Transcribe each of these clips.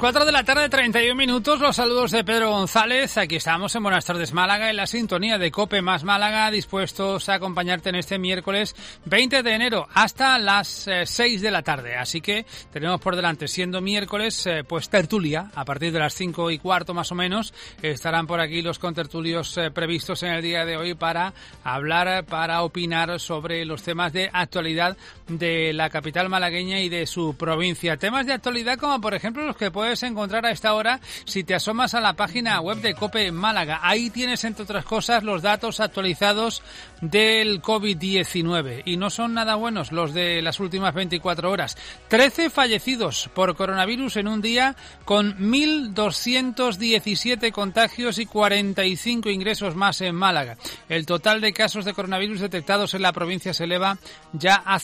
4 de la tarde, 31 minutos. Los saludos de Pedro González. Aquí estamos en Buenas Tardes Málaga, en la sintonía de COPE más Málaga, dispuestos a acompañarte en este miércoles 20 de enero hasta las 6 de la tarde. Así que tenemos por delante, siendo miércoles, pues tertulia. A partir de las 5 y cuarto más o menos estarán por aquí los contertulios previstos en el día de hoy para hablar, para opinar sobre los temas de actualidad de la capital malagueña y de su provincia. Temas de actualidad como por ejemplo los que puedes encontrar a esta hora si te asomas a la página web de COPE Málaga. Ahí tienes, entre otras cosas, los datos actualizados del COVID-19. Y no son nada buenos los de las últimas 24 horas. 13 fallecidos por coronavirus en un día, con 1.217 contagios y 45 ingresos más en Málaga. El total de casos de coronavirus detectados en la provincia se eleva ya a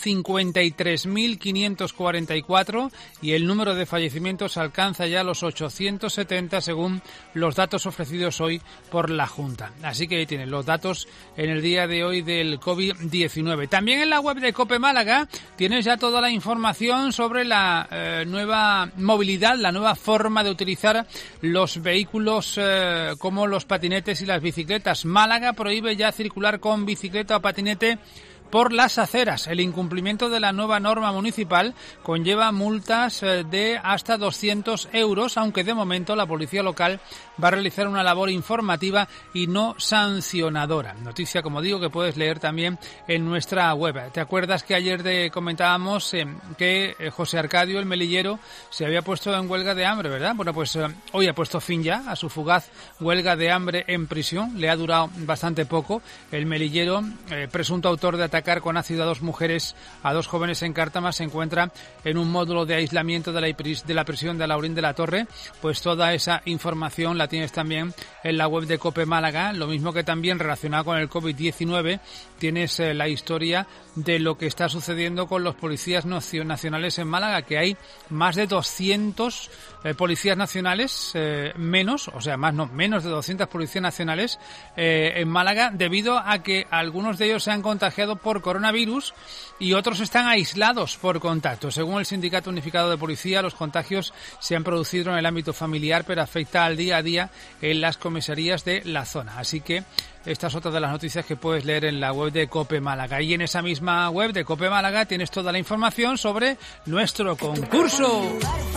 53.544 y el número de fallecimientos alcanza ya los 870 según los datos ofrecidos hoy por la Junta. Así que ahí tienen los datos en el día de hoy del COVID-19. También en la web de COPE Málaga tienes ya toda la información sobre la nueva movilidad, la nueva forma de utilizar los vehículos como los patinetes y las bicicletas. Málaga prohíbe ya circular con bicicleta o patinete por las aceras. El incumplimiento de la nueva norma municipal conlleva multas de hasta 200 euros, aunque de momento la policía local va a realizar una labor informativa y no sancionadora. Noticia, como digo, que puedes leer también en nuestra web. ¿Te acuerdas que ayer comentábamos que José Arcadio, el melillero, se había puesto en huelga de hambre, ¿verdad? Bueno, pues hoy ha puesto fin ya a su fugaz huelga de hambre en prisión. Le ha durado bastante poco. El melillero, presunto autor de atacar con ácido a dos mujeres, a dos jóvenes en Cártama, se encuentra en un módulo de aislamiento de la prisión de Alaurín de la Torre. Pues toda esa información la tienes también en la web de COPE Málaga, lo mismo que también relacionado con el COVID-19 tienes la historia de lo que está sucediendo con los policías nacionales en Málaga, que hay más de 200 policías nacionales menos de 200 policías nacionales en Málaga, debido a que algunos de ellos se han contagiado por coronavirus y otros están aislados por contacto. Según el Sindicato Unificado de Policía, los contagios se han producido en el ámbito familiar, pero afecta al día a día en las comisarías de la zona. Así que esta es otra de las noticias que puedes leer en la web de COPE Málaga. Y en esa misma web de COPE Málaga tienes toda la información sobre nuestro concurso.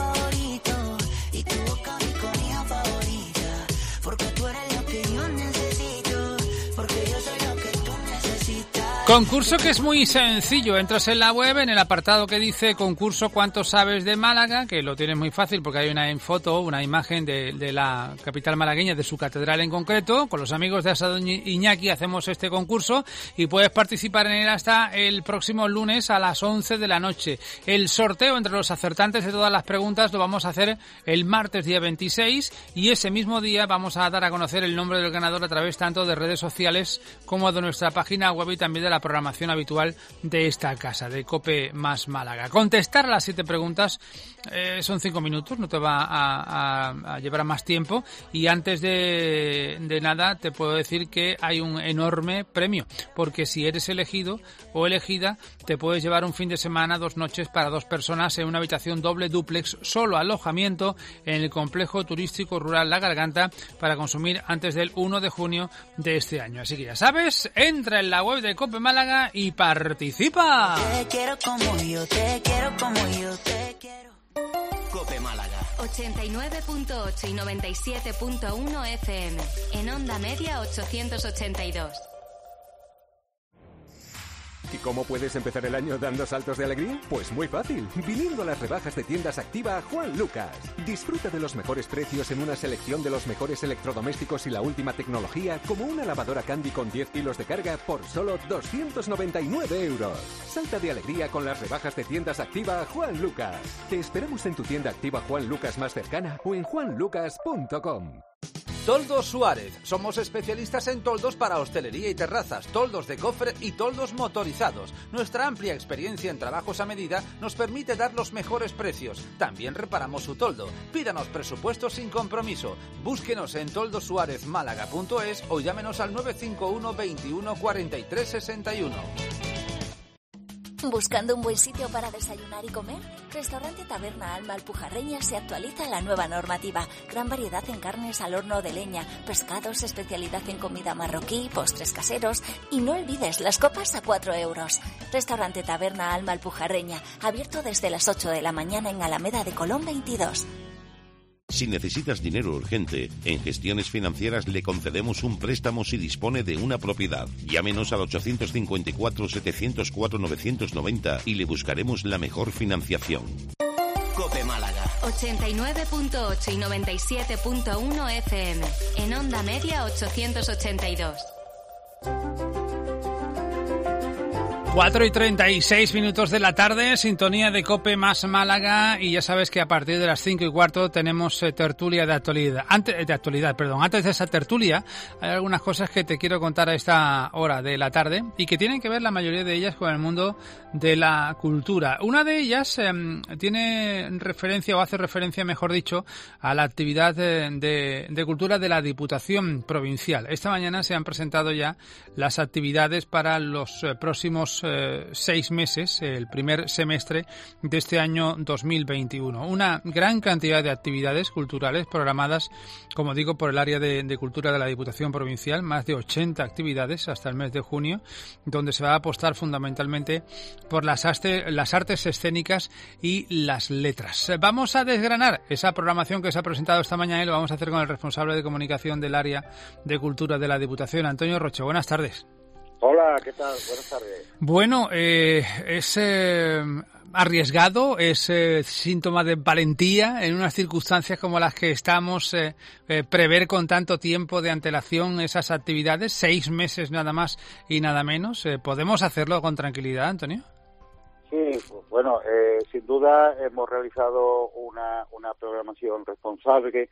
Concurso que es muy sencillo. Entras en la web, en el apartado que dice concurso ¿cuánto sabes de Málaga? Que lo tienes muy fácil porque hay una imagen de la capital malagueña, de su catedral en concreto. Con los amigos de Asado Iñaki hacemos este concurso y puedes participar en él hasta el próximo lunes a las 11 de la noche. El sorteo entre los acertantes de todas las preguntas lo vamos a hacer el martes día 26 y ese mismo día vamos a dar a conocer el nombre del ganador a través tanto de redes sociales como de nuestra página web y también de la programación habitual de esta casa, de COPE más Málaga. Contestar a las 7 preguntas son 5 minutos, no te va a llevar más tiempo, y antes de nada te puedo decir que hay un enorme premio, porque si eres elegido o elegida te puedes llevar un fin de semana, 2 noches para 2 personas en una habitación doble dúplex, solo alojamiento en el complejo turístico rural La Garganta, para consumir antes del 1 de junio de este año. Así que ya sabes, entra en la web de COPE Málaga y participa. Te quiero como yo, te quiero como yo, te quiero. COPE Málaga 89.8 y 97.1 FM. En onda media 882. ¿Y cómo puedes empezar el año dando saltos de alegría? Pues muy fácil, viniendo a las rebajas de Tiendas Activa Juan Lucas. Disfruta de los mejores precios en una selección de los mejores electrodomésticos y la última tecnología, como una lavadora Candy con 10 kilos de carga por solo 299 euros. Salta de alegría con las rebajas de Tiendas Activa Juan Lucas. Te esperamos en tu tienda Activa Juan Lucas más cercana o en juanlucas.com. Toldos Suárez. Somos especialistas en toldos para hostelería y terrazas, toldos de cofre y toldos motorizados. Nuestra amplia experiencia en trabajos a medida nos permite dar los mejores precios. También reparamos su toldo. Pídanos presupuestos sin compromiso. Búsquenos en toldosuarezmálaga.es o llámenos al 951 21 43 61. ¿Buscando un buen sitio para desayunar y comer? Restaurante Taberna Alma Alpujarreña se actualiza la nueva normativa. Gran variedad en carnes al horno de leña, pescados, especialidad en comida marroquí, postres caseros y no olvides las copas a 4 euros. Restaurante Taberna Alma Alpujarreña, abierto desde las 8 de la mañana en Alameda de Colón 22. Si necesitas dinero urgente, en Gestiones Financieras le concedemos un préstamo si dispone de una propiedad. Llámenos al 854-704-990 y le buscaremos la mejor financiación. Cope Málaga. 89.8 y 97.1 FM. En onda media 882. 4:36 de la tarde, sintonía de Cope más Málaga, y ya sabes que a partir de las 5:15 tenemos tertulia de actualidad. Antes de esa tertulia hay algunas cosas que te quiero contar a esta hora de la tarde y que tienen que ver la mayoría de ellas con el mundo de la cultura. Una de ellas tiene referencia, o hace referencia, mejor dicho, a la actividad de cultura de la Diputación Provincial. Esta mañana se han presentado ya las actividades para los próximos 6 meses, el primer semestre de este año 2021. Una gran cantidad de actividades culturales programadas, como digo, por el área de cultura de la Diputación Provincial, más de 80 actividades hasta el mes de junio, donde se va a apostar fundamentalmente por las artes escénicas y las letras. Vamos a desgranar esa programación que se ha presentado esta mañana y lo vamos a hacer con el responsable de comunicación del área de cultura de la Diputación, Antonio Roche. Buenas tardes. Hola, ¿qué tal? Buenas tardes. Bueno, es arriesgado, es síntoma de valentía en unas circunstancias como las que estamos, prever con tanto tiempo de antelación esas actividades, 6 meses nada más y nada menos. ¿Podemos hacerlo con tranquilidad, Antonio? Sí, bueno, sin duda hemos realizado una programación responsable.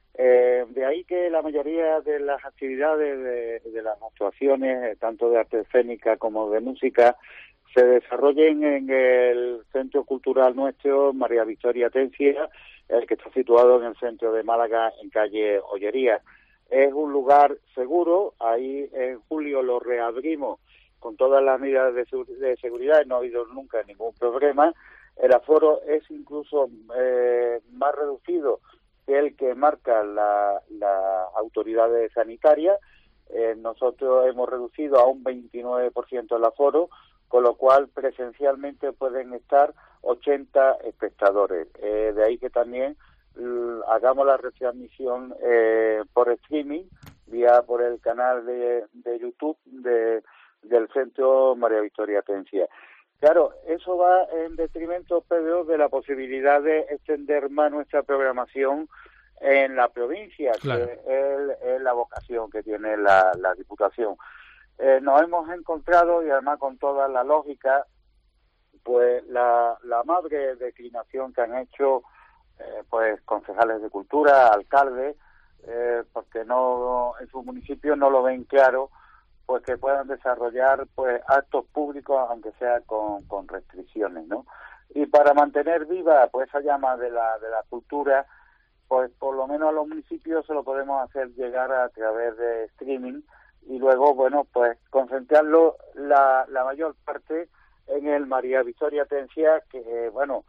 De ahí que la mayoría de las actividades de las actuaciones, tanto de arte escénica como de música, se desarrollen en el Centro Cultural nuestro, María Victoria Atencia, el que está situado en el centro de Málaga, en calle Ollería. Es un lugar seguro, ahí en julio lo reabrimos con todas las medidas de seguridad y no ha habido nunca ningún problema. El aforo es incluso más reducido que el que marca las autoridades sanitarias. Nosotros hemos reducido a un 29% el aforo, con lo cual presencialmente pueden estar 80 espectadores. De ahí que también hagamos la retransmisión por streaming, por el canal de YouTube del Centro María Victoria Atencia. Claro, eso va en detrimento, Pedro, de la posibilidad de extender más nuestra programación en la provincia, claro, que es la vocación que tiene la Diputación. Nos hemos encontrado, y además con toda la lógica, pues la amable declinación que han hecho pues concejales de cultura, alcaldes, porque no en su municipio no lo ven claro, pues que puedan desarrollar pues actos públicos, aunque sea con restricciones, ¿no? Y para mantener viva pues esa llama de la cultura, pues por lo menos a los municipios se lo podemos hacer llegar a través de streaming y luego, bueno, pues concentrarlo la mayor parte en el María Victoria Atencia, que bueno,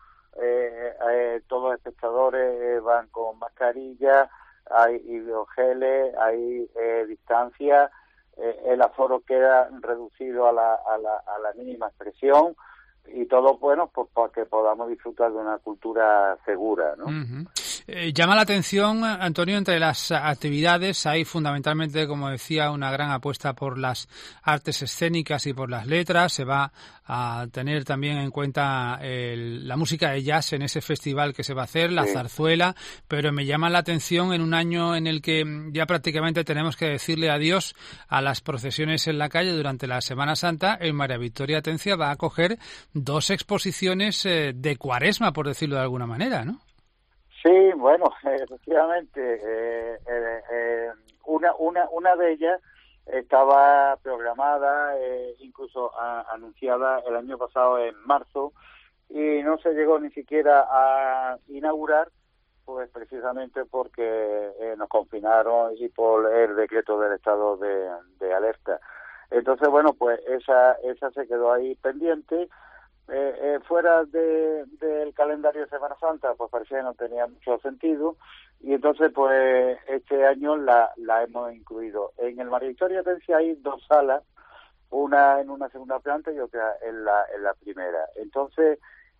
todos los espectadores van con mascarilla, hay hidrogeles, hay distancia. El aforo queda reducido a la mínima expresión y todo, bueno, pues para que podamos disfrutar de una cultura segura, ¿no? Uh-huh. Llama la atención, Antonio, entre las actividades hay fundamentalmente, como decía, una gran apuesta por las artes escénicas y por las letras. Se va a tener también en cuenta la música de jazz en ese festival que se va a hacer, la zarzuela, pero me llama la atención en un año en el que ya prácticamente tenemos que decirle adiós a las procesiones en la calle durante la Semana Santa. El María Victoria Atencia va a acoger 2 exposiciones de Cuaresma, por decirlo de alguna manera, ¿no? Sí, bueno, efectivamente, una de ellas estaba programada, incluso anunciada el año pasado en marzo, y no se llegó ni siquiera a inaugurar, pues precisamente porque nos confinaron y por el decreto del estado de alerta. Entonces, bueno, pues esa se quedó ahí pendiente, fuera del calendario de Semana Santa, pues parecía que no tenía mucho sentido, y entonces pues este año la hemos incluido. En el María Victoria Atencia hay 2 salas, una en una segunda planta y otra en la primera. Entonces,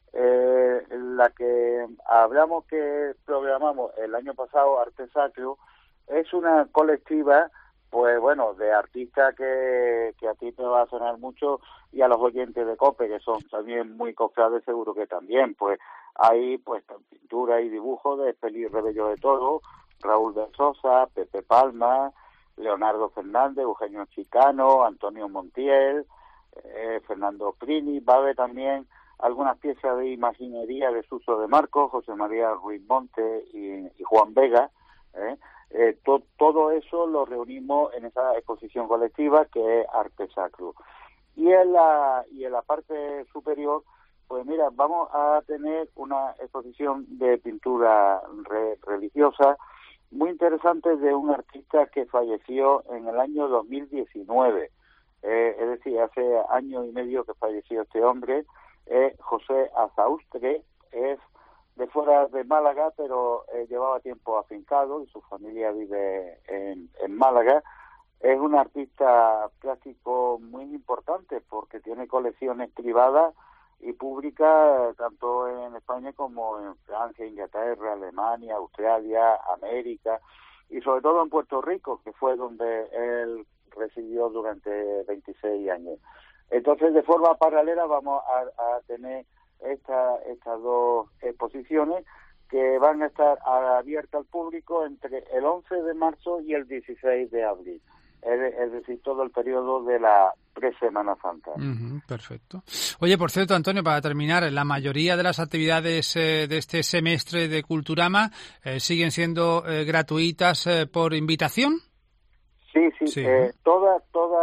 la que hablamos que programamos el año pasado, Arte Sacro, es una colectiva, pues bueno, de artistas que a ti te va a sonar mucho, y a los oyentes de COPE, que son también muy cofrades, seguro que también. Pues hay pues pintura y dibujo de Félix Rebello de Toro, Raúl de Sosa, Pepe Palma, Leonardo Fernández, Eugenio Chicano, Antonio Montiel, Fernando Prini. Va a haber también algunas piezas de imaginería de Suso de Marcos, José María Ruiz Monte y Juan Vega. Todo eso lo reunimos en esa exposición colectiva que es Arte Sacro. Y en la parte superior, pues mira, vamos a tener una exposición de pintura religiosa muy interesante de un artista que falleció en el año 2019. Es decir, hace año y medio que falleció este hombre. José Azaustre, es de fuera de Málaga, pero llevaba tiempo afincado y su familia vive en Málaga. Es un artista plástico muy importante porque tiene colecciones privadas y públicas tanto en España como en Francia, Inglaterra, Alemania, Australia, América y sobre todo en Puerto Rico, que fue donde él residió durante 26 años. Entonces, de forma paralela vamos a tener estas 2 exposiciones que van a estar abiertas al público entre el 11 de marzo y el 16 de abril. Es decir, todo el periodo de la pre-Semana Santa. Perfecto. Oye, por cierto, Antonio, para terminar, la mayoría de las actividades de este semestre de Culturama siguen siendo gratuitas por invitación. Sí. Todas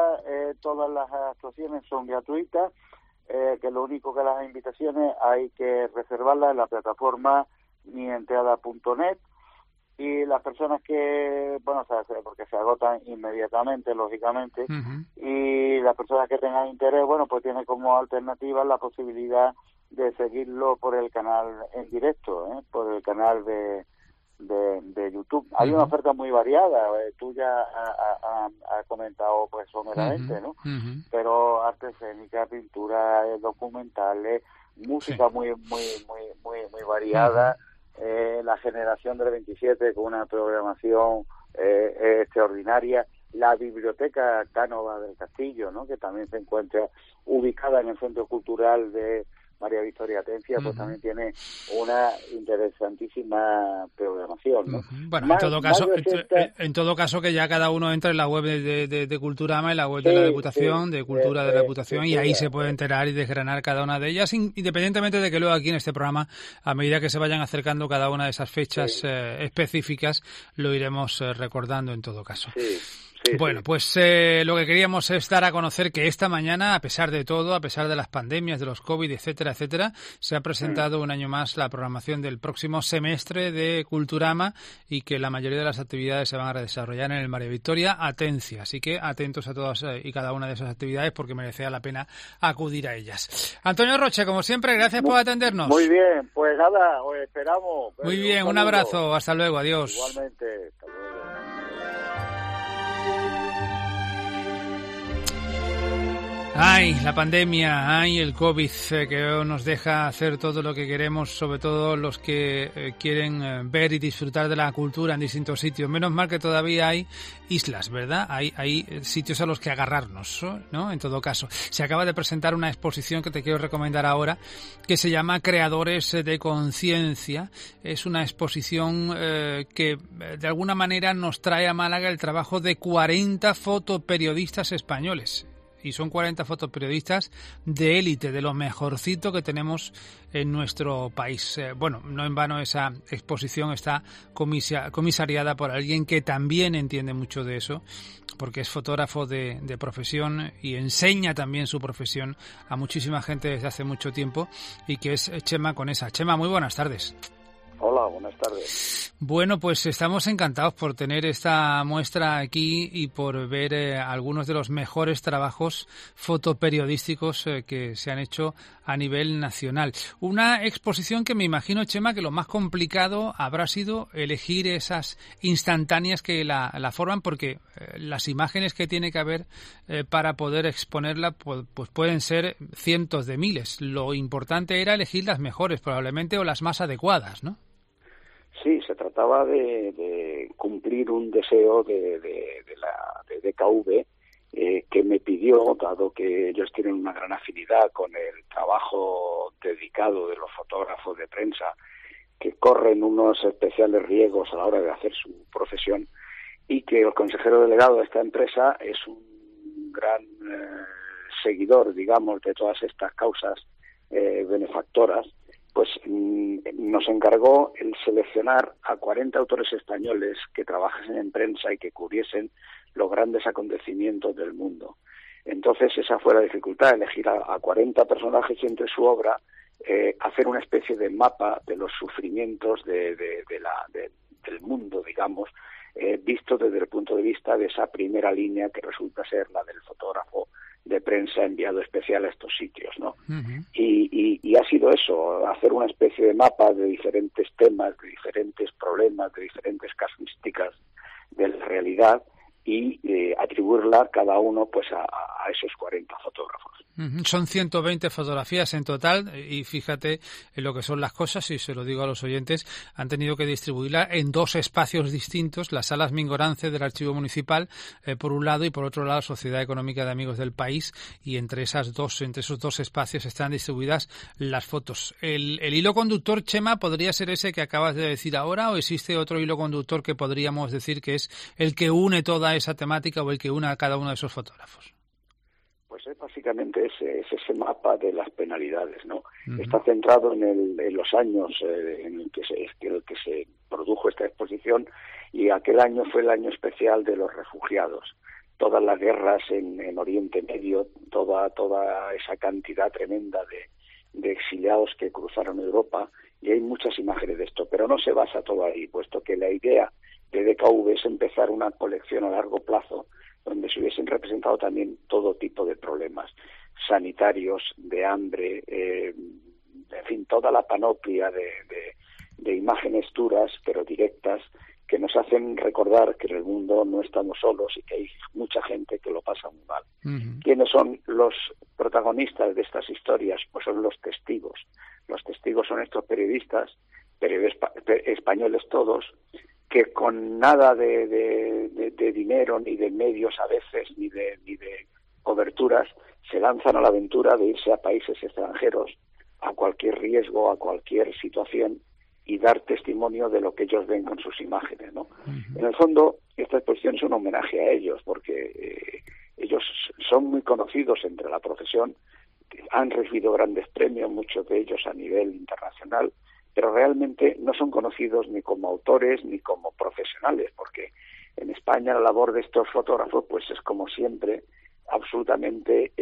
las actuaciones son gratuitas, que lo único que las invitaciones hay que reservarlas en la plataforma mientrada.net. Y las personas que, bueno, porque se agotan inmediatamente, lógicamente, y las personas que tengan interés, bueno, pues tienen como alternativa la posibilidad de seguirlo por el canal en directo, por el canal de YouTube. Hay una oferta muy variada, tú ya has comentado pues someramente, ¿no? Pero arte escénica, pintura, documentales, música muy variada. La generación del 27 con una programación extraordinaria, la biblioteca Cánova del Castillo, ¿no? Que también se encuentra ubicada en el Centro Cultural de María Victoria Atencia, pues también tiene una interesantísima programación, ¿no? Bueno, en todo caso que ya cada uno entre en la web de Culturama, en la web de la Diputación, de Cultura de la Diputación, y ahí se puede enterar y desgranar cada una de ellas, independientemente de que luego aquí en este programa, a medida que se vayan acercando cada una de esas fechas específicas, lo iremos recordando en todo caso. Bueno, pues lo que queríamos es dar a conocer que esta mañana, a pesar de todo, a pesar de las pandemias, de los COVID, etcétera, se ha presentado un año más la programación del próximo semestre de Culturama y que la mayoría de las actividades se van a desarrollar en el María Victoria Atencia. Así que atentos a todas y cada una de esas actividades porque merecía la pena acudir a ellas. Antonio Roche, como siempre, gracias por atendernos. Muy bien, pues nada, os esperamos. Muy bien, un abrazo, hasta luego, adiós. Igualmente, hasta luego. Ay, la pandemia, ay, el COVID, que nos deja hacer todo lo que queremos, sobre todo los que quieren ver y disfrutar de la cultura en distintos sitios. Menos mal que todavía hay islas, ¿verdad? Hay sitios a los que agarrarnos, ¿no? En todo caso, se acaba de presentar una exposición que te quiero recomendar ahora, que se llama Creadores de Conciencia. Es una exposición que de alguna manera nos trae a Málaga el trabajo de 40 fotoperiodistas españoles. Y son 40 fotoperiodistas de élite, de lo mejorcito que tenemos en nuestro país. Bueno, no en vano esa exposición está comisariada por alguien que también entiende mucho de eso, porque es fotógrafo de profesión y enseña también su profesión a muchísima gente desde hace mucho tiempo, y que es Chema Conesa. Chema, muy buenas tardes. Hola, buenas tardes. Bueno, pues estamos encantados por tener esta muestra aquí y por ver algunos de los mejores trabajos fotoperiodísticos que se han hecho a nivel nacional. Una exposición que me imagino, Chema, que lo más complicado habrá sido elegir esas instantáneas que la forman, porque las imágenes que tiene que haber para poder exponerla pues pueden ser cientos de miles. Lo importante era elegir las mejores, probablemente, o las más adecuadas, ¿no? Sí, se trataba de cumplir un deseo de la DKV que me pidió, dado que ellos tienen una gran afinidad con el trabajo dedicado de los fotógrafos de prensa, que corren unos especiales riesgos a la hora de hacer su profesión, y que el consejero delegado de esta empresa es un gran seguidor, digamos, de todas estas causas benefactoras. Pues nos encargó el seleccionar a 40 autores españoles que trabajasen en prensa y que cubriesen los grandes acontecimientos del mundo. Entonces esa fue la dificultad, elegir a 40 personajes y entre su obra hacer una especie de mapa de los sufrimientos del mundo, digamos, visto desde el punto de vista de esa primera línea que resulta ser la del fotógrafo de prensa enviado especial a estos sitios, ¿no? Uh-huh. Y ha sido eso, hacer una especie de mapa de diferentes temas, de diferentes problemas, de diferentes casuísticas de la realidad y atribuirla cada uno pues a esos 40 fotógrafos. Son 120 fotografías en total y fíjate en lo que son las cosas, y se lo digo a los oyentes, han tenido que distribuirla en 2 espacios distintos, las salas Mingorance del Archivo Municipal por un lado y por otro lado Sociedad Económica de Amigos del País, y entre esos dos espacios están distribuidas las fotos. ¿El hilo conductor, Chema, podría ser ese que acabas de decir ahora, o existe otro hilo conductor que podríamos decir que es el que une toda esa temática o el que une a cada uno de esos fotógrafos? Pues básicamente es ese mapa de las penalidades, ¿no? Uh-huh. Está centrado en los años en el que se produjo esta exposición, y aquel año fue el año especial de los refugiados. Todas las guerras en Oriente Medio, toda esa cantidad tremenda de exiliados que cruzaron Europa, y hay muchas imágenes de esto, pero no se basa todo ahí, puesto que la idea de DKV es empezar una colección a largo plazo donde se hubiesen representado también todo tipo de problemas sanitarios, de hambre, en fin, toda la panoplia de imágenes duras pero directas que nos hacen recordar que en el mundo no estamos solos y que hay mucha gente que lo pasa muy mal. Uh-huh. ¿Quiénes son los protagonistas de estas historias? Pues son los testigos. Los testigos son estos periodistas españoles todos, que con nada de dinero, ni de medios a veces, ni de coberturas, se lanzan a la aventura de irse a países extranjeros, a cualquier riesgo, a cualquier situación, y dar testimonio de lo que ellos ven con sus imágenes, ¿no? Uh-huh. En el fondo, esta exposición es un homenaje a ellos, porque ellos son muy conocidos entre la profesión, han recibido grandes premios, muchos de ellos a nivel internacional, pero realmente no son conocidos ni como autores ni como profesionales, porque en España la labor de estos fotógrafos pues es, como siempre, absolutamente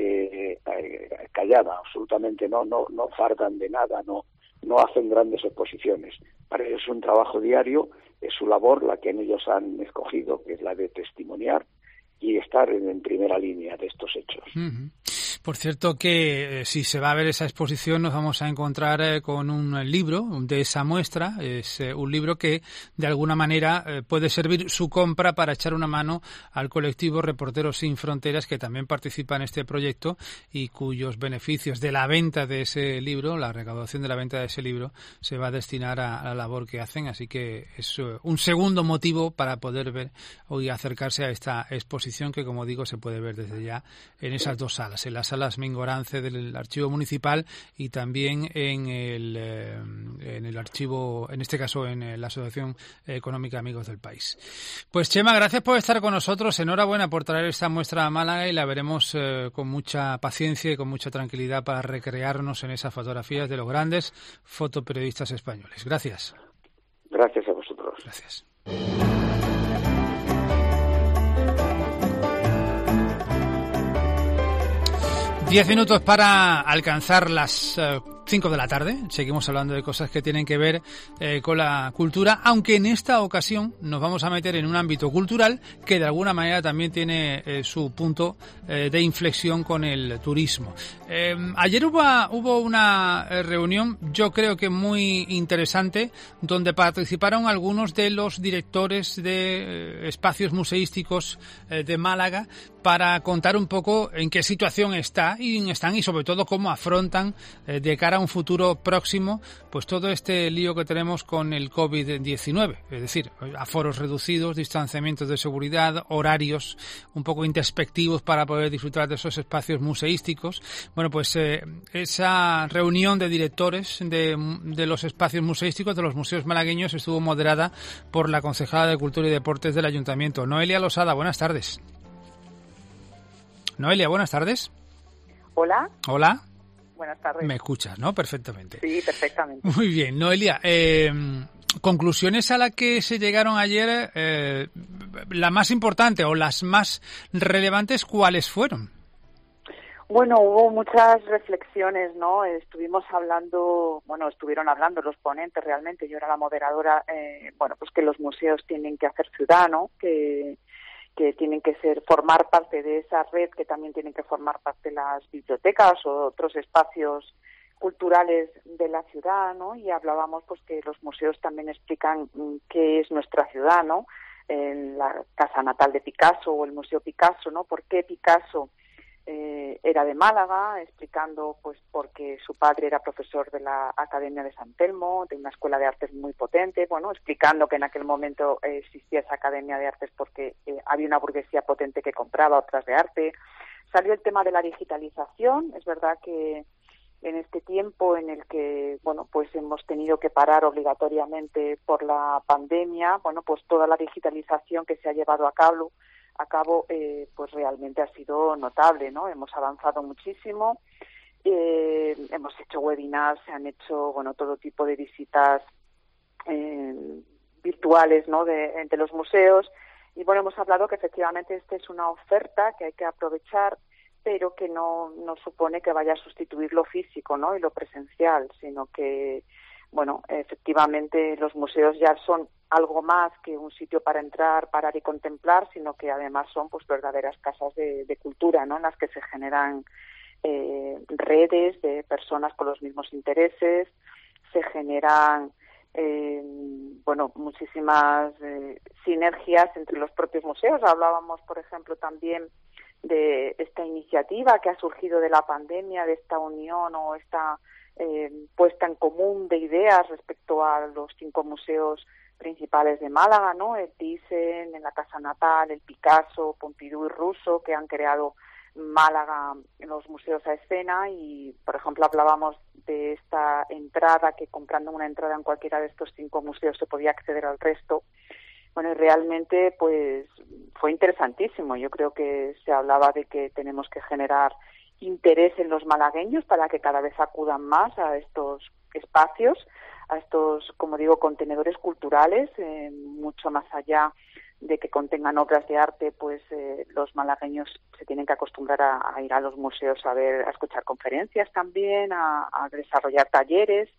callada, absolutamente no fardan de nada, no hacen grandes exposiciones. Para ellos es un trabajo diario, es su labor la que ellos han escogido, que es la de testimoniar y estar en primera línea de estos hechos. Uh-huh. Por cierto que si se va a ver esa exposición nos vamos a encontrar con un libro de esa muestra. Es un libro que de alguna manera puede servir su compra para echar una mano al colectivo Reporteros Sin Fronteras, que también participa en este proyecto y cuyos beneficios de la venta de ese libro, la recaudación de la venta de ese libro, se va a destinar a la labor que hacen. Así que es un segundo motivo para poder ver y acercarse a esta exposición que, como digo, se puede ver desde ya en esas 2 salas, en las salas Mingorance del Archivo Municipal y también en el archivo, en este caso en la Asociación Económica Amigos del País. Pues Chema, gracias por estar con nosotros, enhorabuena por traer esta muestra a Málaga, y la veremos con mucha paciencia y con mucha tranquilidad para recrearnos en esas fotografías de los grandes fotoperiodistas españoles. Gracias. Gracias a vosotros. Gracias. 10 minutos para alcanzar las 5 de la tarde. Seguimos hablando de cosas que tienen que ver con la cultura, aunque en esta ocasión nos vamos a meter en un ámbito cultural que de alguna manera también tiene su punto de inflexión con el turismo. Ayer hubo una reunión, yo creo que muy interesante, donde participaron algunos de los directores de espacios museísticos de Málaga para contar un poco en qué situación están y sobre todo cómo afrontan de cara a un futuro próximo pues todo este lío que tenemos con el COVID-19, es decir, aforos reducidos, distanciamientos de seguridad, horarios un poco introspectivos para poder disfrutar de esos espacios museísticos. Bueno, pues esa reunión de directores de los espacios museísticos de los museos malagueños estuvo moderada por la concejala de Cultura y Deportes del Ayuntamiento, Noelia Losada. Buenas tardes. Noelia, buenas tardes. Hola. Hola. Buenas tardes. Me escuchas, ¿no? Perfectamente. Sí, perfectamente. Muy bien, Noelia. Conclusiones a las que se llegaron ayer, la más importante o las más relevantes, ¿cuáles fueron? Bueno, hubo muchas reflexiones, ¿no? Estuvieron hablando los ponentes realmente. Yo era la moderadora, pues que los museos tienen que hacer ciudad, ¿no? Que tienen que formar parte de esa red, que también tienen que formar parte de las bibliotecas o otros espacios culturales de la ciudad, ¿no? Y hablábamos pues que los museos también explican qué es nuestra ciudad, ¿no? En la casa natal de Picasso o el Museo Picasso, ¿no? ¿Por qué Picasso era de Málaga? Explicando pues porque su padre era profesor de la Academia de San Telmo, de una escuela de artes muy potente, bueno, explicando que en aquel momento existía esa Academia de Artes porque había una burguesía potente que compraba otras de arte. Salió el tema de la digitalización. Es verdad que en este tiempo en el que, pues hemos tenido que parar obligatoriamente por la pandemia, pues toda la digitalización que se ha llevado a cabo, pues realmente ha sido notable, ¿no? Hemos avanzado muchísimo, hemos hecho webinars, se han hecho, todo tipo de visitas virtuales, ¿no? de los museos, y hemos hablado que efectivamente esta es una oferta que hay que aprovechar, pero que no supone que vaya a sustituir lo físico, ¿no? Y lo presencial, sino que, efectivamente los museos ya son algo más que un sitio para entrar, parar y contemplar, sino que además son pues verdaderas casas de cultura, ¿no? En las que se generan redes de personas con los mismos intereses, se generan muchísimas sinergias entre los propios museos. Hablábamos, por ejemplo, también de esta iniciativa que ha surgido de la pandemia, de esta unión o esta puesta en común de ideas respecto a los 5 museos principales de Málaga, ¿no? El Thyssen, en la Casa Natal, el Picasso, Pompidou y Russo, que han creado Málaga en los museos a escena. Y, por ejemplo, hablábamos de esta entrada, que comprando una entrada en cualquiera de estos 5 museos se podía acceder al resto. Bueno, y realmente pues fue interesantísimo. Yo creo que se hablaba de que tenemos que generar interés en los malagueños para que cada vez acudan más a estos espacios, a estos, como digo, contenedores culturales, mucho más allá de que contengan obras de arte, pues los malagueños se tienen que acostumbrar a ir a los museos a escuchar conferencias también, a desarrollar talleres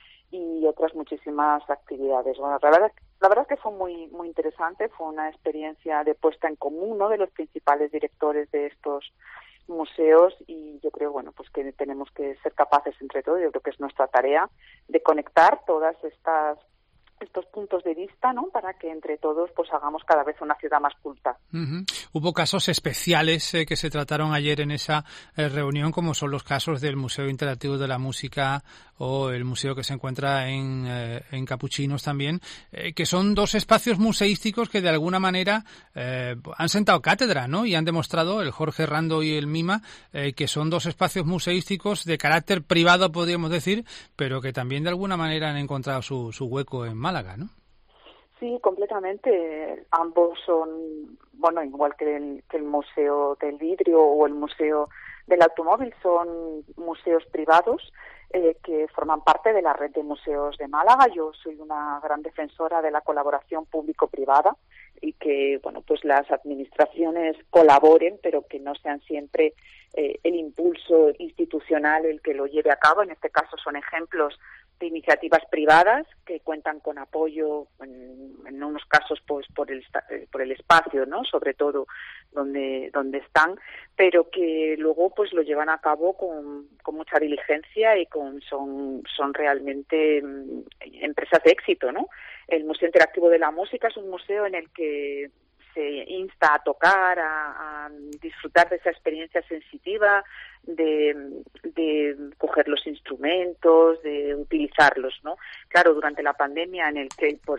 y otras muchísimas actividades. Bueno, la verdad es que fue muy muy interesante, fue una experiencia de puesta en común, ¿no? De los principales directores de estos museos, y yo creo pues que tenemos que ser capaces entre todos, yo creo que es nuestra tarea, de conectar todas estos puntos de vista, ¿no? Para que entre todos pues hagamos cada vez una ciudad más culta. Uh-huh. Hubo casos especiales que se trataron ayer en esa reunión, como son los casos del Museo Interactivo de la Música o el museo que se encuentra en Capuchinos también, que son 2 espacios museísticos que de alguna manera han sentado cátedra, ¿no? Y han demostrado, el Jorge Rando y el Mima, que son 2 espacios museísticos de carácter privado, podríamos decir, pero que también de alguna manera han encontrado su hueco en Málaga, ¿no? Sí, completamente. Ambos son, igual que el Museo del Vidrio o el Museo del Automóvil, son museos privados que forman parte de la red de museos de Málaga. Yo soy una gran defensora de la colaboración público-privada que bueno, pues las administraciones colaboren, pero que no sean siempre el impulso institucional el que lo lleve a cabo. En este caso son ejemplos de iniciativas privadas que cuentan con apoyo en unos casos pues por el espacio, ¿no? Sobre todo donde están, pero que luego pues lo llevan a cabo con mucha diligencia y son realmente empresas de éxito, ¿no? El Museo Interactivo de la Música es un museo en el que se insta a tocar, a disfrutar de esa experiencia sensitiva, de coger los instrumentos, de utilizarlos, ¿no? Claro, durante la pandemia, en el que por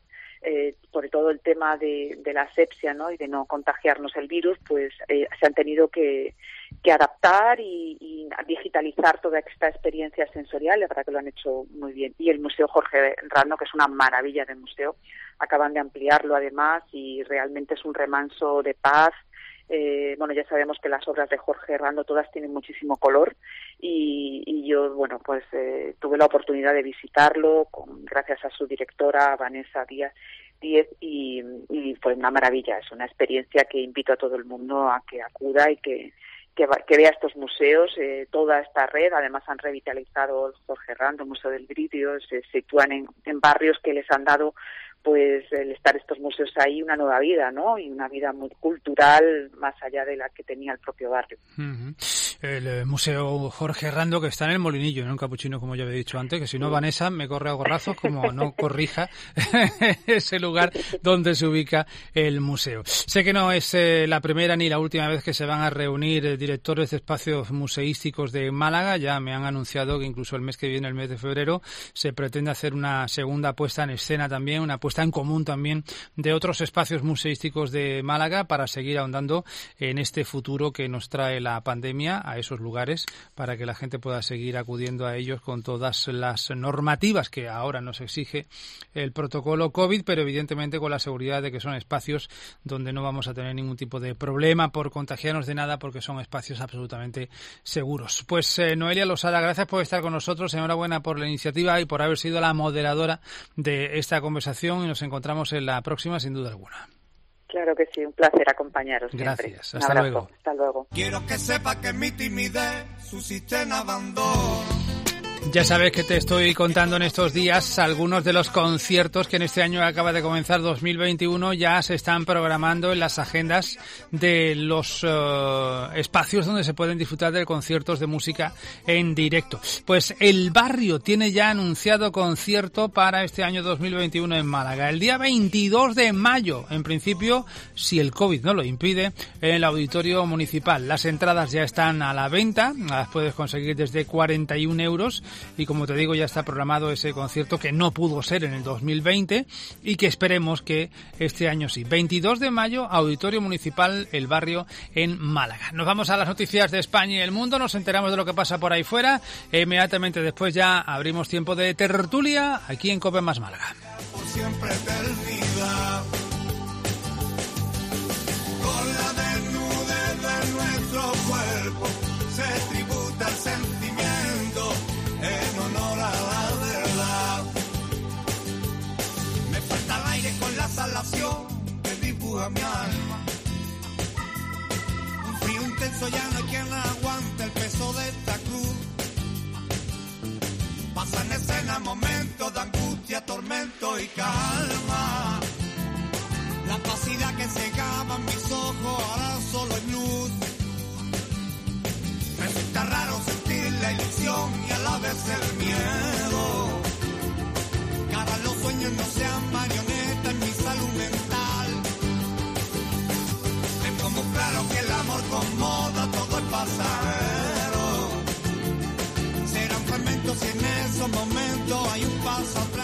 todo el tema de la asepsia, ¿no? Y de no contagiarnos el virus, pues se han tenido que adaptar y digitalizar toda esta experiencia sensorial. La verdad que lo han hecho muy bien. Y el Museo Jorge Rando, que es una maravilla de museo, acaban de ampliarlo además y realmente es un remanso de paz. Bueno, ya sabemos que las obras de Jorge Rando todas tienen muchísimo color y yo, bueno, pues tuve la oportunidad de visitarlo gracias a su directora, Vanessa Díaz, y fue una maravilla. Es una experiencia que invito a todo el mundo a que acuda y que vea estos museos, toda esta red. Además han revitalizado el Jorge Rando, el Museo del Gridio, se sitúan en barrios que les han dado pues el estar estos museos ahí una nueva vida, ¿no? Y una vida muy cultural más allá de la que tenía el propio barrio. Uh-huh. El Museo Jorge Rando, que está en el Molinillo, en un Capuchino, como ya había dicho antes, que si no Vanessa me corre a gorrazos como no corrija ese lugar donde se ubica el museo. Sé que no es la primera ni la última vez que se van a reunir directores de espacios museísticos de Málaga. Ya me han anunciado que incluso el mes que viene, el mes de febrero, se pretende hacer una segunda puesta en escena también, una puesta en común también de otros espacios museísticos de Málaga para seguir ahondando en este futuro que nos trae la pandemia a esos lugares, para que la gente pueda seguir acudiendo a ellos con todas las normativas que ahora nos exige el protocolo COVID, pero evidentemente con la seguridad de que son espacios donde no vamos a tener ningún tipo de problema por contagiarnos de nada, porque son espacios absolutamente seguros. Pues Noelia Losada, gracias por estar con nosotros, enhorabuena por la iniciativa y por haber sido la moderadora de esta conversación, y nos encontramos en la próxima sin duda alguna. Claro que sí, un placer acompañaros. Gracias, siempre. Hasta luego. Hasta luego. Quiero que sepa que mi timidez suscita en abandono. Ya sabes que te estoy contando en estos días algunos de los conciertos que en este año acaba de comenzar 2021 ya se están programando en las agendas de los espacios donde se pueden disfrutar de conciertos de música en directo. Pues El Barrio tiene ya anunciado concierto para este año 2021 en Málaga. El día 22 de mayo, en principio, si el COVID no lo impide, en el Auditorio Municipal. Las entradas ya están a la venta, las puedes conseguir desde 41 euros. Y como te digo, ya está programado ese concierto que no pudo ser en el 2020 y que esperemos que este año sí. 22 de mayo, Auditorio Municipal El Barrio en Málaga. Nos vamos a las noticias de España y el mundo, nos enteramos de lo que pasa por ahí fuera. Inmediatamente después ya abrimos tiempo de tertulia aquí en COPE más Málaga. Por siempre eternidad, con la desnudez de nuestro cuerpo se tributa el sentimiento en honor a la verdad. Me falta el aire con la salación que dibuja mi alma. Un frío intenso, ya no hay quien aguante el peso de esta cruz. Pasan escena momentos de angustia, tormento y calma. La opacidad que cegaba mis ojos ahora solo es luz. Resulta raro sentir la ilusión y a la vez el miedo. Que ahora los sueños no sean marionetas en mi salud mental. Es como claro que el amor con moda todo es pasajero. Será un fragmento si en esos momentos hay un paso atrás.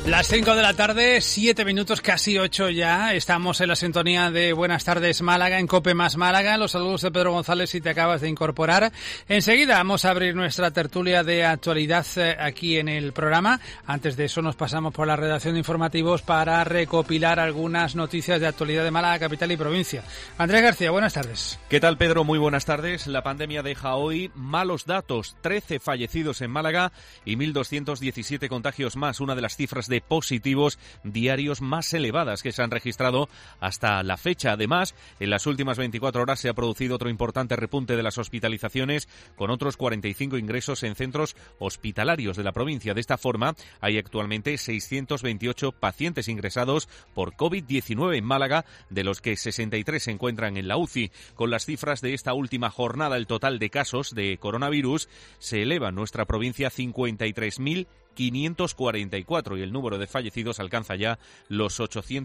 Las 5 de la tarde, 7 minutos, casi 8 ya. Estamos en la sintonía de Buenas Tardes Málaga, en COPE más Málaga. Los saludos de Pedro González si te acabas de incorporar. Enseguida vamos a abrir nuestra tertulia de actualidad aquí en el programa. Antes de eso nos pasamos por la redacción de informativos para recopilar algunas noticias de actualidad de Málaga, capital y provincia. Andrés García, buenas tardes. ¿Qué tal, Pedro? Muy buenas tardes. La pandemia deja hoy malos datos. 13 fallecidos en Málaga y 1.217 contagios más. Una de las cifras de positivos diarios más elevadas que se han registrado hasta la fecha. Además, en las últimas 24 horas se ha producido otro importante repunte de las hospitalizaciones, con otros 45 ingresos en centros hospitalarios de la provincia. De esta forma, hay actualmente 628 pacientes ingresados por COVID-19 en Málaga, de los que 63 se encuentran en la UCI. Con las cifras de esta última jornada, el total de casos de coronavirus se eleva en nuestra provincia a 53.544 y el número de fallecidos alcanza ya los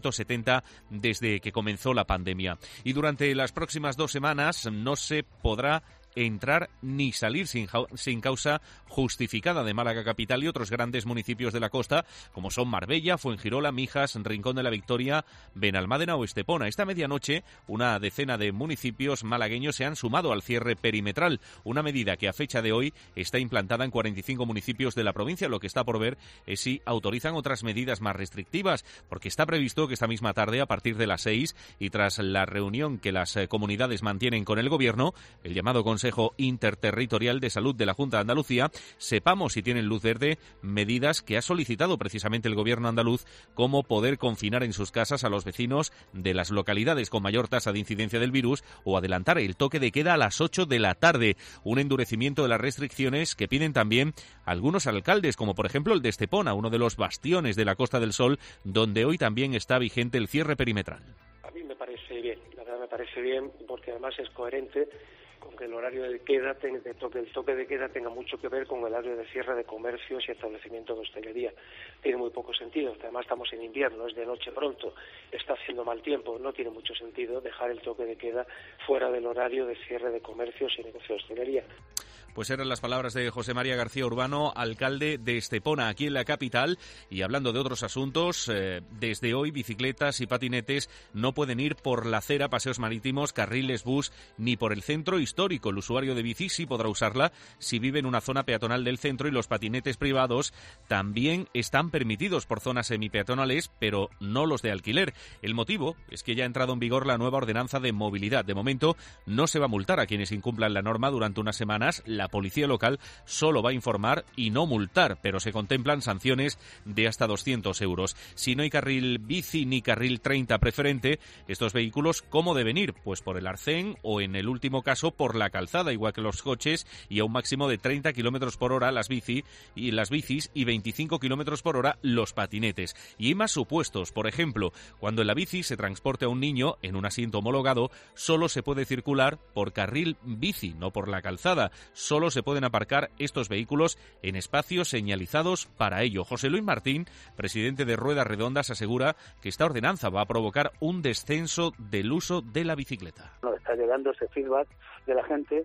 870 desde que comenzó la pandemia. Y durante las próximas 2 semanas no se podrá entrar ni salir sin causa justificada de Málaga capital y otros grandes municipios de la costa, como son Marbella, Fuengirola, Mijas, Rincón de la Victoria, Benalmádena o Estepona. Esta medianoche, una decena de municipios malagueños se han sumado al cierre perimetral, una medida que a fecha de hoy está implantada en 45 municipios de la provincia. Lo que está por ver es si autorizan otras medidas más restrictivas, porque está previsto que esta misma tarde, a partir de las 6, y tras la reunión que las comunidades mantienen con el Gobierno, el llamado Consejo Interterritorial de Salud de la Junta de Andalucía, sepamos si tienen luz verde medidas que ha solicitado precisamente el Gobierno andaluz, como poder confinar en sus casas a los vecinos de las localidades con mayor tasa de incidencia del virus o adelantar el toque de queda a las 8 de la tarde. Un endurecimiento de las restricciones que piden también algunos alcaldes, como por ejemplo el de Estepona, uno de los bastiones de la Costa del Sol, donde hoy también está vigente el cierre perimetral. A mí me parece bien, la verdad me parece bien, porque además es coherente con que el horario de queda, el toque de queda tenga mucho que ver con el horario de cierre de comercios y establecimientos de hostelería. Tiene muy poco sentido, además estamos en invierno, es de noche pronto, está haciendo mal tiempo, no tiene mucho sentido dejar el toque de queda fuera del horario de cierre de comercios y negocio de hostelería. Pues eran las palabras de José María García Urbano, alcalde de Estepona, aquí en la capital. Y hablando de otros asuntos, desde hoy bicicletas y patinetes no pueden ir por la acera, paseos marítimos, carriles bus, ni por el centro histórico. El usuario de bici sí podrá usarla si vive en una zona peatonal del centro, y los patinetes privados también están permitidos por zonas semipeatonales, pero no los de alquiler. El motivo es que ya ha entrado en vigor la nueva ordenanza de movilidad. De momento no se va a multar a quienes incumplan la norma durante unas semanas. La policía local solo va a informar y no multar, pero se contemplan sanciones de hasta 200 euros. Si no hay carril bici ni carril 30 preferente, estos vehículos, ¿cómo deben ir? Pues por el arcén o, en el último caso, por la calzada, igual que los coches, y a un máximo de 30 kilómetros por hora las bicis y 25 kilómetros por hora los patinetes. Y hay más supuestos. Por ejemplo, cuando en la bici se transporte a un niño en un asiento homologado, solo se puede circular por carril bici, no por la calzada. Solo se pueden aparcar estos vehículos en espacios señalizados para ello. José Luis Martín, presidente de Ruedas Redondas, asegura que esta ordenanza va a provocar un descenso del uso de la bicicleta. Nos está llegando ese feedback de la gente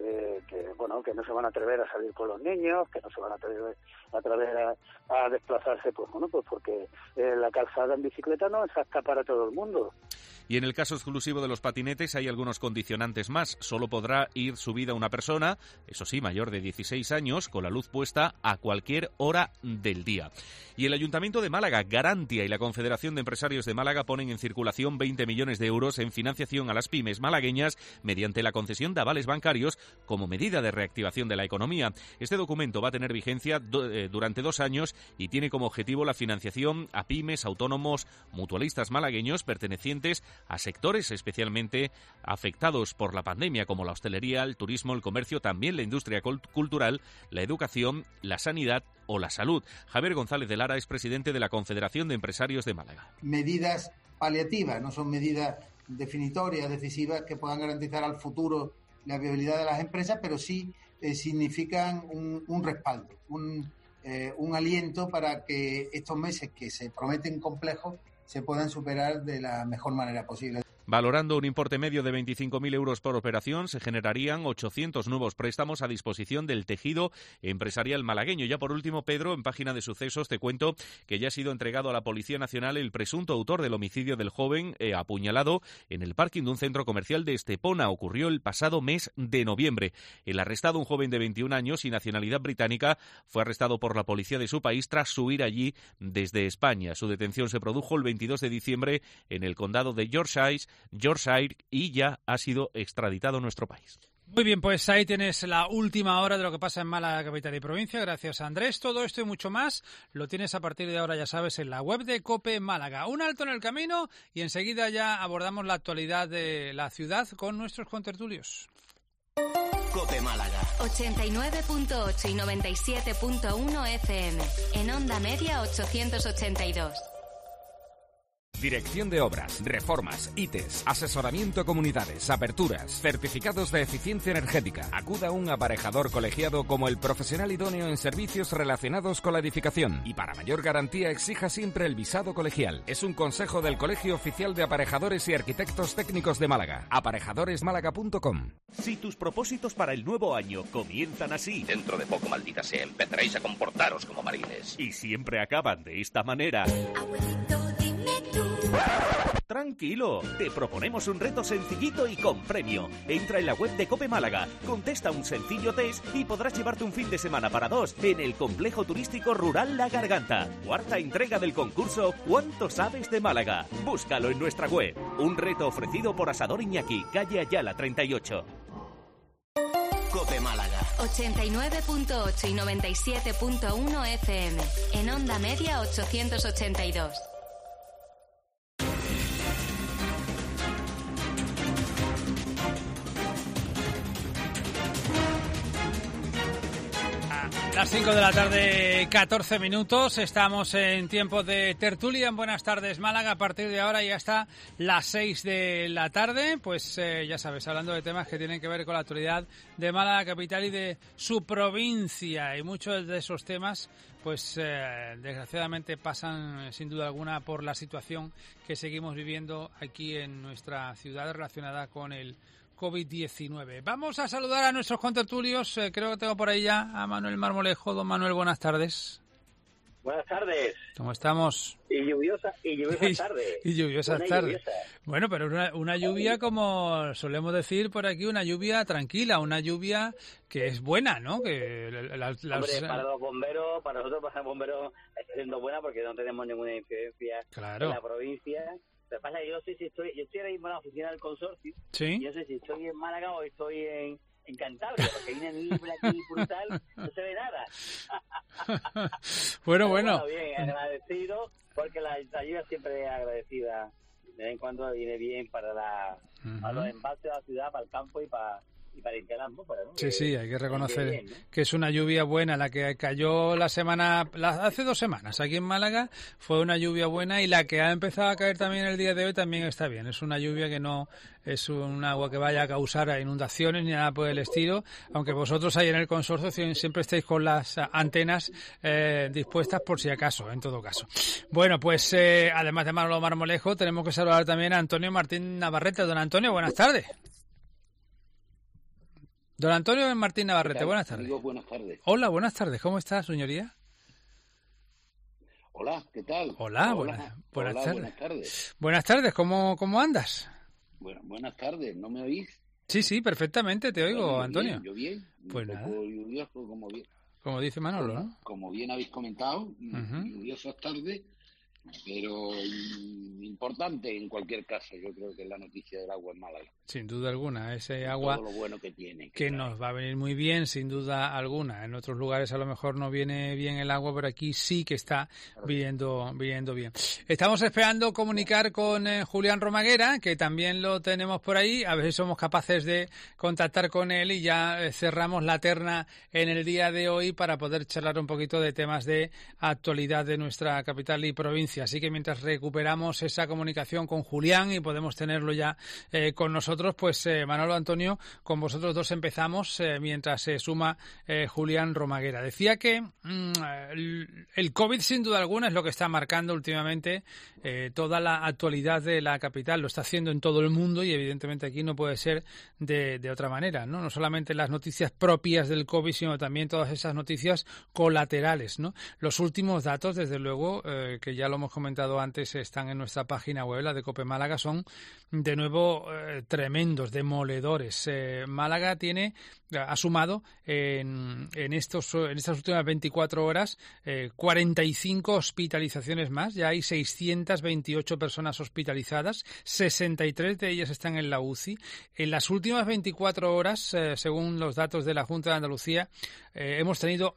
que no se van a atrever a salir con los niños, que no se van a atrever a desplazarse, pues porque la calzada en bicicleta no es apta para todo el mundo. Y en el caso exclusivo de los patinetes hay algunos condicionantes más. Solo podrá ir subida una persona, eso sí, mayor de 16 años, con la luz puesta a cualquier hora del día. Y el Ayuntamiento de Málaga, Garantia y la Confederación de Empresarios de Málaga ponen en circulación 20 millones de euros en financiación a las pymes malagueñas mediante la concesión de avales bancarios como medida de reactivación de la economía. Este documento va a tener vigencia durante 2 años y tiene como objetivo la financiación a pymes, autónomos, mutualistas malagueños pertenecientes a sectores especialmente afectados por la pandemia, como la hostelería, el turismo, el comercio, también la industria cultural, la educación, la sanidad o la salud. Javier González de Lara es presidente de la Confederación de Empresarios de Málaga. Medidas paliativas, no son medidas definitorias, decisivas, que puedan garantizar al futuro la viabilidad de las empresas, pero sí significan un respaldo, un aliento para que estos meses que se prometen complejos se puedan superar de la mejor manera posible. Valorando un importe medio de 25.000 euros por operación, se generarían 800 nuevos préstamos a disposición del tejido empresarial malagueño. Ya por último, Pedro, en página de sucesos te cuento que ya ha sido entregado a la Policía Nacional el presunto autor del homicidio del joven apuñalado en el parking de un centro comercial de Estepona. Ocurrió el pasado mes de noviembre. El arrestado, un joven de 21 años y nacionalidad británica, fue arrestado por la policía de su país tras huir allí desde España. Su detención se produjo el 22 de diciembre en el condado de Yorkshire y ya ha sido extraditado a nuestro país. Muy bien, pues ahí tienes la última hora de lo que pasa en Málaga, capital y provincia. Gracias, Andrés. Todo esto y mucho más lo tienes a partir de ahora, ya sabes, en la web de COPE Málaga. Un alto en el camino y enseguida ya abordamos la actualidad de la ciudad con nuestros contertulios. COPE Málaga. 89.8 y 97.1 FM. En onda media 882. Dirección de Obras, Reformas, ITES, asesoramiento a comunidades, aperturas, certificados de eficiencia energética. Acuda a un aparejador colegiado como el profesional idóneo en servicios relacionados con la edificación. Y para mayor garantía exija siempre el visado colegial. Es un consejo del Colegio Oficial de Aparejadores y Arquitectos Técnicos de Málaga. Aparejadoresmálaga.com. Si tus propósitos para el nuevo año comienzan así, Dentro de poco, maldita sea, empezaréis a comportaros como marines. y siempre acaban de esta manera, tranquilo, te proponemos un reto sencillito y con premio. Entra en la web de COPE Málaga, contesta un sencillo test y podrás llevarte un fin de semana para dos en el complejo turístico rural La Garganta. Cuarta entrega del concurso ¿Cuánto sabes de Málaga? Búscalo en nuestra web. Un reto ofrecido por Asador Iñaki, calle Ayala 38. COPE Málaga. 89.8 y 97.1 FM. En onda media 882. Las 5 de la tarde, 14 minutos. Estamos en tiempo de tertulia. Buenas tardes, Málaga. A partir de ahora ya está las 6 de la tarde. Pues ya sabes, hablando de temas que tienen que ver con la actualidad de Málaga capital y de su provincia. Y muchos de esos temas, pues desgraciadamente pasan sin duda alguna por la situación que seguimos viviendo aquí en nuestra ciudad relacionada con el COVID-19. Vamos a saludar a nuestros contertulios. Creo que tengo por ahí ya a Manuel Marmolejo. Don Manuel, buenas tardes. Buenas tardes. ¿Cómo estamos? Y lluviosas tardes. Y lluviosas tardes. Bueno, pero una lluvia, como solemos decir por aquí, una lluvia tranquila, una lluvia que es buena, ¿no? Que Hombre, para los bomberos, para nosotros, para los bomberos, está siendo buena porque no tenemos ninguna incidencia en la provincia. Lo que pasa es que yo no sé si yo estoy ahora mismo en la oficina del consorcio. Sí. Y yo sé si estoy en Málaga o estoy en Cantabria, porque hay una niebla aquí brutal, no se ve nada. Bueno. Bien, agradecido, porque la lluvia siempre es agradecida. De vez en cuando viene bien para los embalses de la ciudad, para el campo y para limpiar las atmósfera, ¿no? Sí, hay que reconocer bien, ¿no? que es una lluvia buena. La que cayó hace 2 semanas aquí en Málaga fue una lluvia buena, y la que ha empezado a caer también el día de hoy también está bien. Es una lluvia que no es un agua que vaya a causar inundaciones ni nada por el estilo, aunque vosotros ahí en el consorcio siempre estáis con las antenas dispuestas por si acaso, en todo caso. Bueno, pues además de Manolo Marmolejo, tenemos que saludar también a Antonio Martín Navarrete. Don Antonio, buenas tardes. Don Antonio Martín Navarrete, buenas tardes. Amigo, buenas tardes. Hola, buenas tardes. ¿Cómo está, señoría? Hola, ¿qué tal? Hola, buenas tardes. Buenas tardes, ¿cómo andas? Bueno, buenas tardes, ¿no me oís? Sí, perfectamente te oigo, Bueno, Antonio. Yo bien, pues un nada. poco lluvioso, como dice Manolo, ¿no? Como bien habéis comentado, lluviosas tardes, pero importante en cualquier caso. Yo creo que es la noticia del agua en Málaga. Sin duda alguna, ese agua todo lo bueno que tiene. Que nos va a venir muy bien, sin duda alguna. En otros lugares a lo mejor no viene bien el agua, pero aquí sí que está viniendo bien. Estamos esperando comunicar con Julián Romaguera, que también lo tenemos por ahí, a ver si somos capaces de contactar con él y ya cerramos la terna en el día de hoy para poder charlar un poquito de temas de actualidad de nuestra capital y provincia. noticia. Así que mientras recuperamos esa comunicación con Julián y podemos tenerlo ya con nosotros, pues Manolo, Antonio, con vosotros dos empezamos mientras se suma Julián Romaguera. Decía que el COVID sin duda alguna es lo que está marcando últimamente toda la actualidad de la capital. Lo está haciendo en todo el mundo y evidentemente aquí no puede ser de otra manera, ¿no? No solamente las noticias propias del COVID, sino también todas esas noticias colaterales, ¿no? Los últimos datos, desde luego, que ya lo hemos comentado antes, están en nuestra página web, la de COPE Málaga, son de nuevo tremendos, demoledores. Málaga ha sumado en estas últimas 24 horas 45 hospitalizaciones más. Ya hay 628 personas hospitalizadas, 63 de ellas están en la UCI. En las últimas 24 horas, según los datos de la Junta de Andalucía, hemos tenido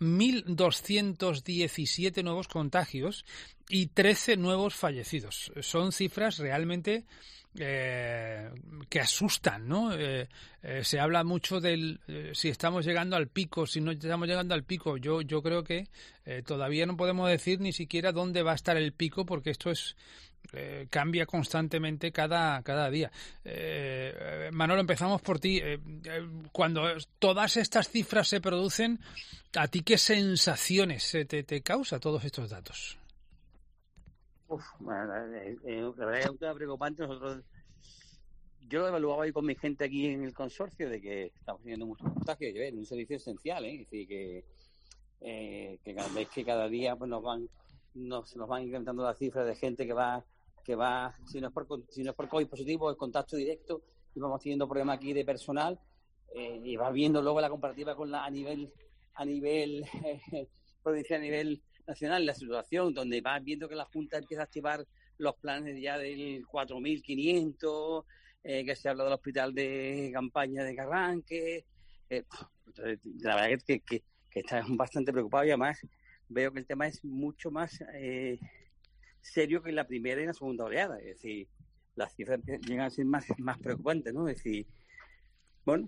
1.217 nuevos contagios y 13 nuevos fallecidos. Son cifras realmente que asustan, ¿no? Se habla mucho del si estamos llegando al pico, si no estamos llegando al pico. Yo creo que todavía no podemos decir ni siquiera dónde va a estar el pico, porque esto cambia constantemente cada día. Manolo, empezamos por ti. Cuando todas estas cifras se producen, ¿a ti qué sensaciones te causa todos estos datos? Bueno, la verdad es un tema preocupante. Yo lo evaluaba hoy con mi gente aquí en el consorcio de que estamos teniendo muchos contagios, en un servicio esencial, es decir, que cada vez que cada día pues nos van incrementando la cifra de gente que va si no es por COVID positivo, es contacto directo, y vamos teniendo problemas aquí de personal, y vas viendo luego la comparativa con a nivel provincial, a nivel nacional, la situación donde vas viendo que la Junta empieza a activar los planes ya del 4.500, que se habla del hospital de campaña de Carranque. La verdad es que está bastante preocupado, y además veo que el tema es mucho más serio que en la primera y la segunda oleada. Es decir, las cifras llegan a ser más preocupantes, ¿no? Es decir, bueno,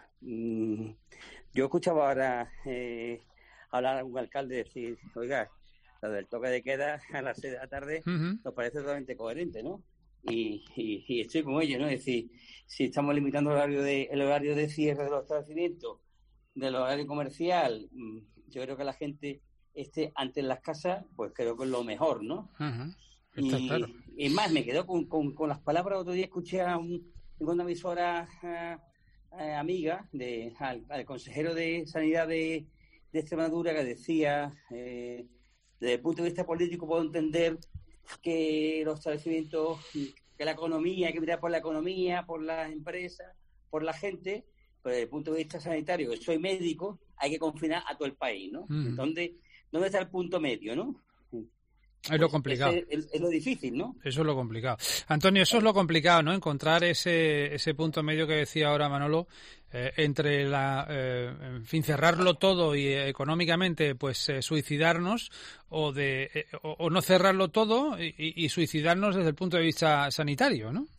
yo escuchaba ahora hablar a un alcalde decir, oiga, lo del toque de queda a las 6 de la tarde nos parece totalmente coherente, ¿no? Y estoy con ello, ¿no? Es decir, si estamos limitando el horario de cierre de los establecimientos, del horario comercial, yo creo que la gente esté antes en las casas, pues creo que es lo mejor, ¿no? Claro. Y más, me quedo con las palabras. Otro día escuché a una emisora amiga al consejero de Sanidad de Extremadura, que decía, desde el punto de vista político puedo entender que los establecimientos, que la economía, hay que mirar por la economía, por las empresas, por la gente, pero desde el punto de vista sanitario, que soy médico, hay que confinar a todo el país, ¿no? ¿Dónde está el punto medio, no? Es lo complicado. Es lo difícil, ¿no? Eso es lo complicado. Antonio, eso es lo complicado, ¿no? Encontrar ese punto medio que decía ahora Manolo, entre en fin, cerrarlo todo y económicamente, pues suicidarnos, o no cerrarlo todo y suicidarnos desde el punto de vista sanitario, ¿no?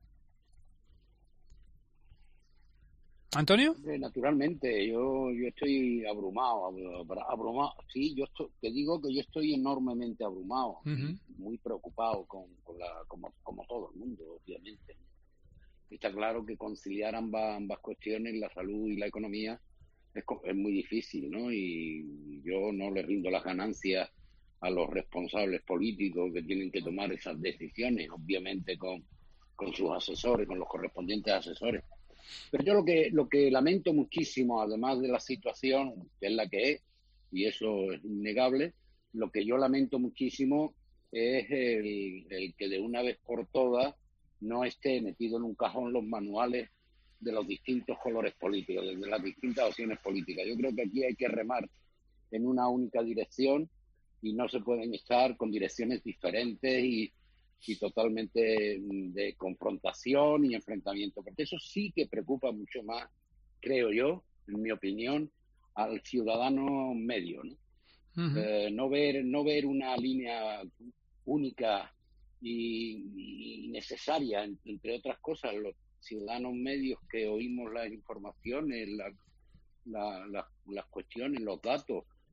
¿Antonio? Naturalmente, yo estoy abrumado. Sí, te digo que yo estoy enormemente abrumado, muy preocupado como todo el mundo, obviamente. Está claro que conciliar ambas cuestiones, la salud y la economía, es muy difícil, ¿no? Y yo no le rindo las ganancias a los responsables políticos que tienen que tomar esas decisiones, obviamente con sus asesores, con los correspondientes asesores. Pero yo lo que lamento muchísimo, además de la situación que es la que es, y eso es innegable, lo que yo lamento muchísimo es el que de una vez por todas no esté metido en un cajón los manuales de los distintos colores políticos, de las distintas opciones políticas. Yo creo que aquí hay que remar en una única dirección y no se pueden estar con direcciones diferentes y totalmente de confrontación y enfrentamiento, porque eso sí que preocupa mucho más, creo yo, en mi opinión, al ciudadano medio, ¿no? No ver una línea única y necesaria, entre otras cosas, los ciudadanos medios que oímos las informaciones, las cuestiones, los datos,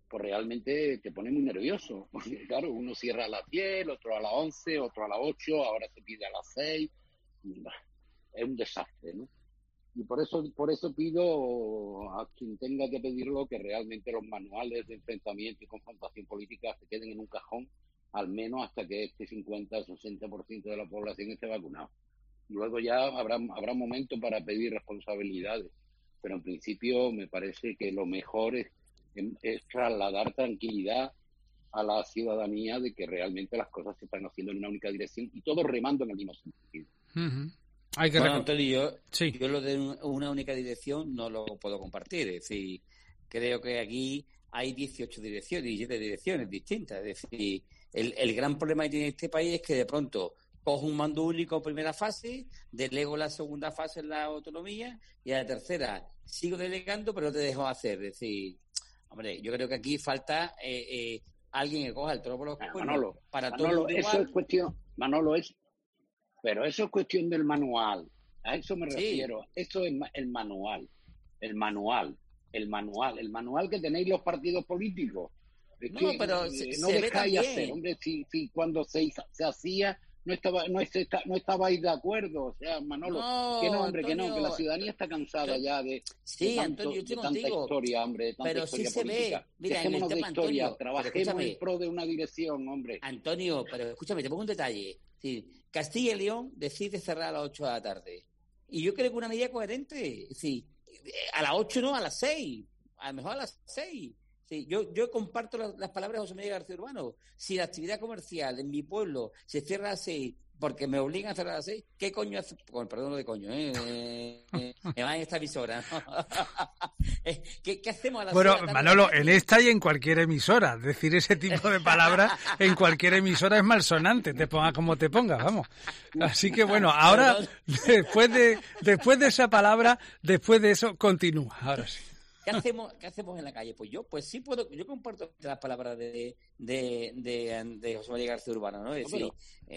pues realmente te pone muy nervioso. Porque, claro, uno cierra a las 10, el otro a las 11, otro a las 8, ahora se pide a las 6. Es un desastre, ¿no? Y por eso pido a quien tenga que pedirlo que realmente los manuales de enfrentamiento y confrontación política se queden en un cajón, al menos hasta que este 50-60% de la población esté vacunado. Luego ya habrá momentos para pedir responsabilidades, pero en principio me parece que lo mejor es trasladar tranquilidad a la ciudadanía de que realmente las cosas se están haciendo en una única dirección y todos remando en el mismo sentido. Uh-huh. Hay que Antonio, yo lo de una única dirección no lo puedo compartir. Es decir, creo que aquí hay 17 direcciones distintas. Es decir, el gran problema que tiene este país es que de pronto cojo un mando único en primera fase, delego la segunda fase en la autonomía y a la tercera sigo delegando pero no te dejo hacer. Es decir, hombre, yo creo que aquí falta alguien que coja el toro por los cuernos para todo igual. Eso es cuestión, pero eso es cuestión del manual. A eso me refiero. Eso es el manual que tenéis los partidos políticos. No, pero no dejáis hacer, hombre, si cuando se hacía no estabais de acuerdo, o sea, Manolo, que la ciudadanía está cansada ya de tanta historia, hombre, de tanta historia política. Dejémonos de historia, Antonio, trabajemos en pro de una dirección, hombre. Antonio, pero escúchame, te pongo un detalle. Sí, Castilla y León decide cerrar a las 8 de la tarde. Y yo creo que una medida coherente, sí, a las 8 no, a las 6, a lo mejor a las 6. Sí, yo comparto las palabras de José María García Urbano. Si la actividad comercial en mi pueblo se cierra a las 6 porque me obligan a cerrar a las 6, ¿qué coño hace? Con perdón de coño, me van en esta emisora, ¿no? ¿Qué hacemos a las 6 de la tarde? Manolo, en esta y en cualquier emisora. Decir ese tipo de palabras en cualquier emisora es malsonante, te pongas como te pongas, vamos. Así que bueno, ahora, después de esa palabra, después de eso, continúa, ahora sí. ¿Qué hacemos en la calle? Pues yo sí puedo, yo comparto las palabras de José María García Urbano, ¿no? Es decir,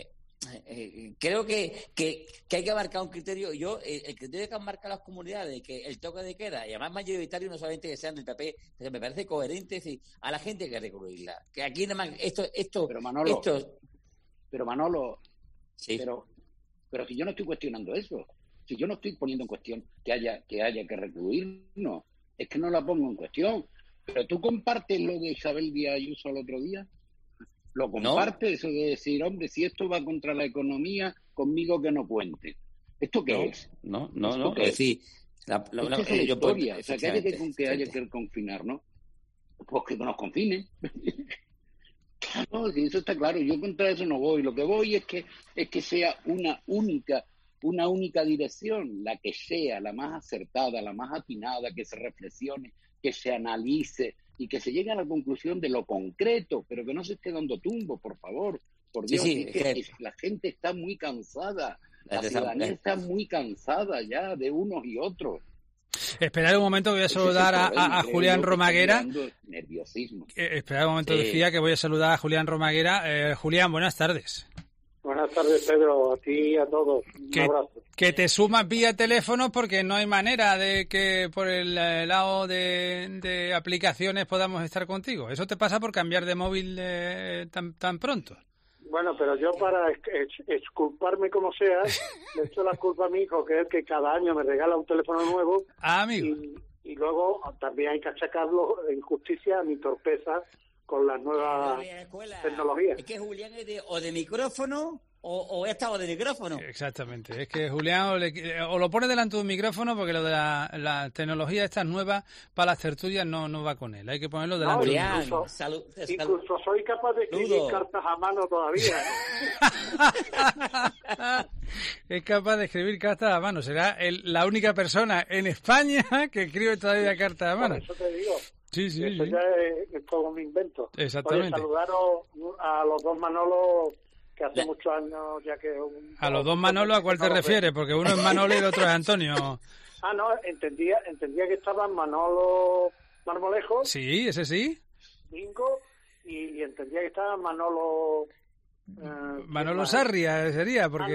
creo que hay que marcar un criterio. El criterio que han marcado las comunidades, que el toque de queda, y además mayoritario, no solamente que sean del PP, pero me parece coherente, es decir, a la gente hay que recurrirla. Que aquí nada más Pero Manolo, sí. Pero si yo no estoy cuestionando eso, si yo no estoy poniendo en cuestión que haya que recluirnos, es que no la pongo en cuestión. Pero tú compartes lo de Isabel Díaz Ayuso el otro día. Lo compartes, eso de decir, hombre, si esto va contra la economía, conmigo que no cuente. ¿Esto qué es? No. Es decir, es la historia. O sea, que haya que confinar, ¿no? Pues que nos confinen. Claro, sí, eso está claro. Yo contra eso no voy. Lo que voy es que sea una única dirección, la que sea, la más acertada, la más atinada, que se reflexione, que se analice y que se llegue a la conclusión de lo concreto, pero que no se esté dando tumbo, por favor. Por Dios, la gente está muy cansada, la ciudadanía está muy cansada ya de unos y otros. Esperad un momento, voy a saludar a Julián Romaguera. Nerviosismo. Esperad un momento, decía que voy a saludar a Julián Romaguera. Julián, buenas tardes. Buenas tardes, Pedro, a ti y a todos. Un abrazo. Que te sumas vía teléfono porque no hay manera de que por el lado de aplicaciones podamos estar contigo. Eso te pasa por cambiar de móvil tan pronto. Bueno, pero yo para exculparme como sea, le echo la culpa a mi hijo, que es el que cada año me regala un teléfono nuevo. Amigo. Y luego también hay que achacarlo en justicia a mi torpeza con las nuevas tecnologías. Es que Julián es de micrófono o esta o de micrófono. Exactamente. Es que Julián o lo pone delante de un micrófono porque lo de la tecnología estas nuevas para las tertulias no va con él. Hay que ponerlo delante de un micrófono. Incluso soy capaz de escribir cartas a mano todavía. Es capaz de escribir cartas a mano. Será la única persona en España que escribe todavía cartas a mano. Por eso te digo. Sí. Eso ya es todo un invento. Exactamente. Oye, saludaros a los dos Manolos, que hace muchos años ya que... ¿A los dos Manolo a cuál te refieres? Porque uno es Manolo y el otro es Antonio. No, entendía que estaban Manolo Marmolejo. Sí, ese sí. Bingo, y entendía que estaban Manolo... Manolo Sarria sería, porque...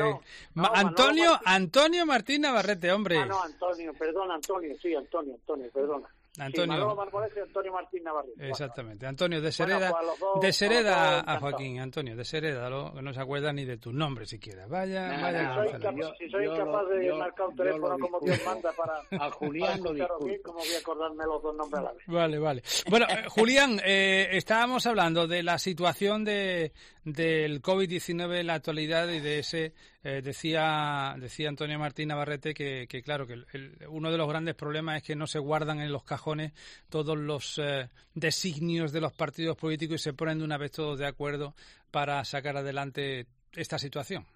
Antonio Martín Navarrete, hombre. Antonio, perdona, Antonio, perdona. Antonio. Sí, Manolo Marmolés y Antonio Martín Navarrete. Exactamente. Antonio, de Sereda, de Sereda a Joaquín. Antonio, de Sereda, que no se acuerda ni de tu nombre siquiera. Vaya. Si soy incapaz de marcar un teléfono como Dios manda para a Julián lo disculpo. Bien, como voy a acordarme los dos nombres a la vez. Vale. Bueno, Julián, estábamos hablando de la situación del COVID-19 en la actualidad y de ese, decía Antonio Martín Navarrete que claro, que uno de los grandes problemas es que no se guardan en los cajones todos los designios de los partidos políticos y se ponen de una vez todos de acuerdo para sacar adelante esta situación.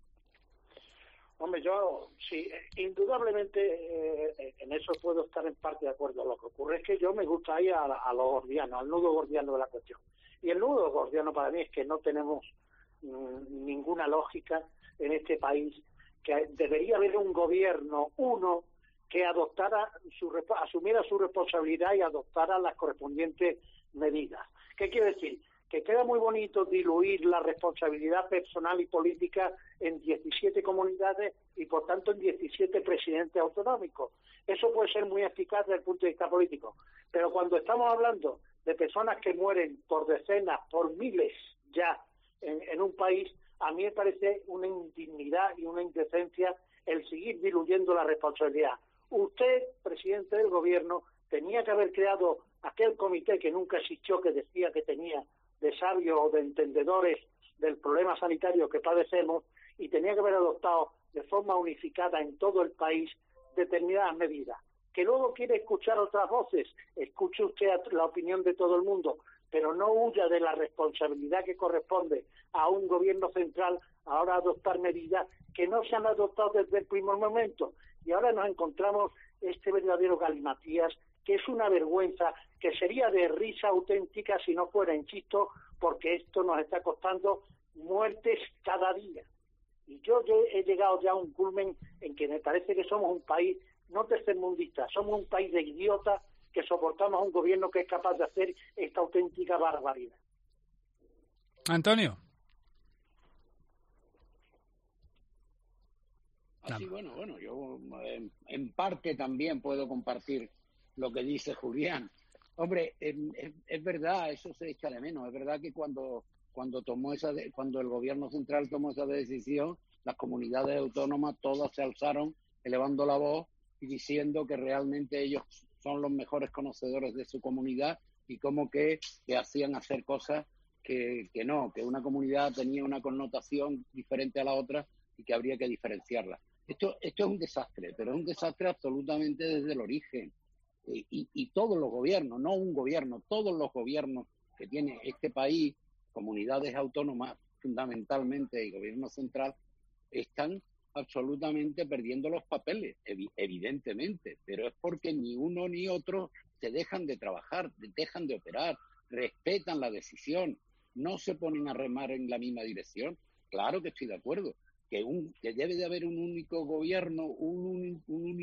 Hombre, yo sí, indudablemente en eso puedo estar en parte de acuerdo. Lo que ocurre es que yo me gusta ir a lo gordiano, al nudo gordiano de la cuestión. Y el nudo gordiano para mí es que no tenemos ninguna lógica en este país, que debería haber un gobierno, que asumiera su responsabilidad y adoptara las correspondientes medidas. ¿Qué quiere decir? Que queda muy bonito diluir la responsabilidad personal y política en 17 comunidades y, por tanto, en 17 presidentes autonómicos. Eso puede ser muy eficaz desde el punto de vista político. Pero cuando estamos hablando de personas que mueren por decenas, por miles ya en un país, a mí me parece una indignidad y una indecencia el seguir diluyendo la responsabilidad. Usted, presidente del gobierno, tenía que haber creado aquel comité que nunca existió, que decía que tenía de sabios o de entendedores del problema sanitario que padecemos, y tenía que haber adoptado de forma unificada en todo el país determinadas medidas. Que luego quiere escuchar otras voces, escuche usted la opinión de todo el mundo, pero no huya de la responsabilidad que corresponde a un gobierno central ahora adoptar medidas que no se han adoptado desde el primer momento. Y ahora nos encontramos este verdadero galimatías, que es una vergüenza, que sería de risa auténtica si no fuera, insisto, porque esto nos está costando muertes cada día. Y yo he llegado ya a un culmen en que me parece que somos un país no tercermundista, somos un país de idiotas que soportamos a un gobierno que es capaz de hacer esta auténtica barbaridad. Antonio. Así, bueno, yo en parte también puedo compartir lo que dice Julián. Hombre, es verdad, eso se echa de menos. Es verdad que cuando el gobierno central tomó esa decisión, las comunidades autónomas todas se alzaron elevando la voz y diciendo que realmente ellos son los mejores conocedores de su comunidad y como que hacían hacer cosas que una comunidad tenía una connotación diferente a la otra y que habría que diferenciarla. Esto es un desastre, pero es un desastre absolutamente desde el origen. Y todos los gobiernos, no un gobierno, todos los gobiernos que tiene este país, comunidades autónomas fundamentalmente y gobierno central, están absolutamente perdiendo los papeles, evidentemente, pero es porque ni uno ni otro se dejan de trabajar, dejan de operar, respetan la decisión, no se ponen a remar en la misma dirección. Claro que estoy de acuerdo, que debe de haber un único gobierno, una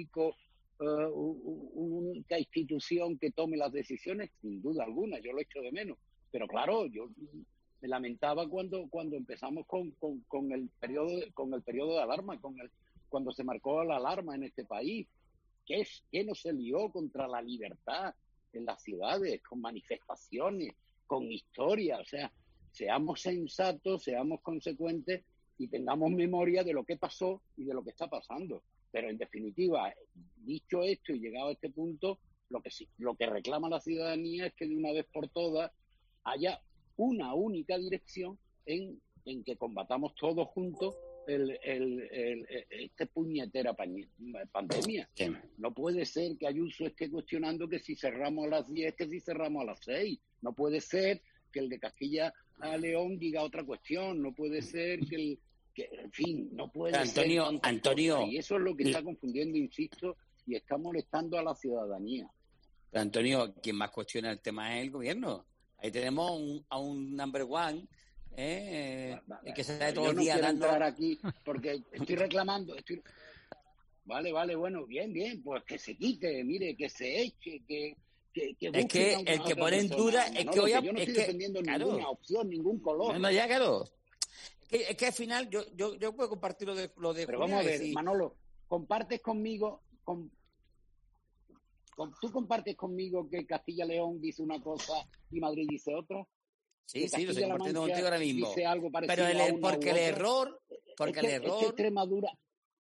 única institución que tome las decisiones, sin duda alguna, yo lo echo de menos. Pero claro, yo me lamentaba cuando empezamos con el periodo de alarma, cuando se marcó la alarma en este país, que no se lió contra la libertad en las ciudades, con manifestaciones, con historia. O sea, seamos sensatos, seamos consecuentes y tengamos memoria de lo que pasó y de lo que está pasando. Pero en definitiva, dicho esto y llegado a este punto, lo que reclama la ciudadanía es que de una vez por todas haya una única dirección en que combatamos todos juntos esta puñetera pandemia. No puede ser que Ayuso esté cuestionando que si cerramos a las 10, que si cerramos a las 6. No puede ser que el de Castilla a León diga otra cuestión. No puede ser en fin, no puede ser. Antonio. Y eso es lo que está confundiendo, insisto, y está molestando a la ciudadanía. Pero Antonio, quien más cuestiona el tema es el gobierno. Ahí tenemos a un number one, que se da todo el día dando... entrar aquí porque estoy reclamando. Vale, bueno, bien, pues que se quite, mire, que se eche, que es que el que pone en duda es que hoy... Yo no estoy defendiendo ninguna opción, ningún color. No, ya, claro. Es que al final yo puedo compartir lo de pero vamos a ver, Manolo, compartes conmigo ¿Tú compartes conmigo que Castilla-León dice una cosa y Madrid dice otra? Sí, lo estoy compartiendo contigo ahora mismo. Dice algo parecido pero porque el error... Es que Extremadura...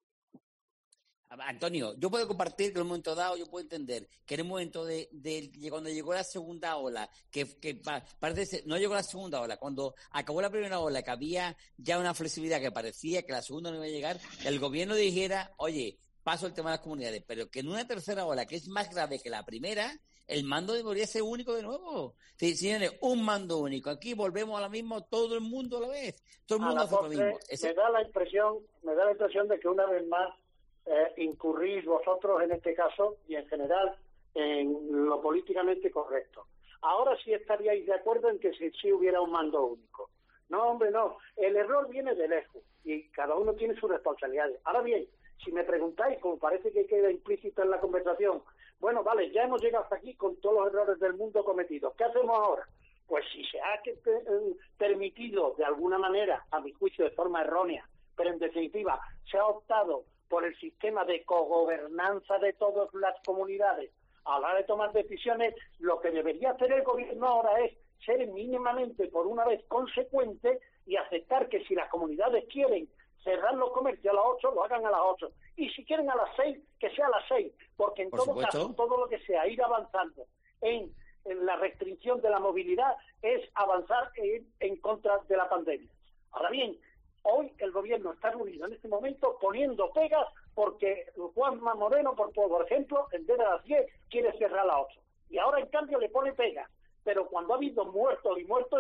Antonio, yo puedo compartir que en un momento dado, yo puedo entender que en un momento de cuando llegó la segunda ola, que parece ser, no llegó la segunda ola, cuando acabó la primera ola, que había ya una flexibilidad que parecía que la segunda no iba a llegar, el gobierno dijera, oye, paso el tema de las comunidades, pero que en una tercera ola, que es más grave que la primera, el mando debería ser único de nuevo. Sí, señores, un mando único. Aquí volvemos a lo mismo, todo el mundo a la vez. Todo el mundo hace lo mismo. Me da la impresión de que una vez más incurrís vosotros en este caso y en general en lo políticamente correcto. Ahora sí estaríais de acuerdo en que si hubiera un mando único. No, hombre, no. El error viene de lejos y cada uno tiene sus responsabilidades. Ahora bien, si me preguntáis, como parece que queda implícito en la conversación, bueno, vale, ya hemos llegado hasta aquí con todos los errores del mundo cometidos. ¿Qué hacemos ahora? Pues si se ha permitido de alguna manera, a mi juicio de forma errónea, pero en definitiva se ha optado por el sistema de cogobernanza de todas las comunidades a la hora de tomar decisiones, lo que debería hacer el gobierno ahora es ser mínimamente, por una vez, consecuente y aceptar que si las comunidades quieren cerrar los comercios a las 8, lo hagan a las 8. Y si quieren a las 6, que sea a las 6, porque en todo caso, todo lo que sea ir avanzando en la restricción de la movilidad es avanzar en contra de la pandemia. Ahora bien, hoy el gobierno está reunido en este momento poniendo pegas porque Juanma Moreno, por ejemplo, en vez de las 10, quiere cerrar a las 8. Y ahora, en cambio, le pone pegas. Pero cuando ha habido muertos,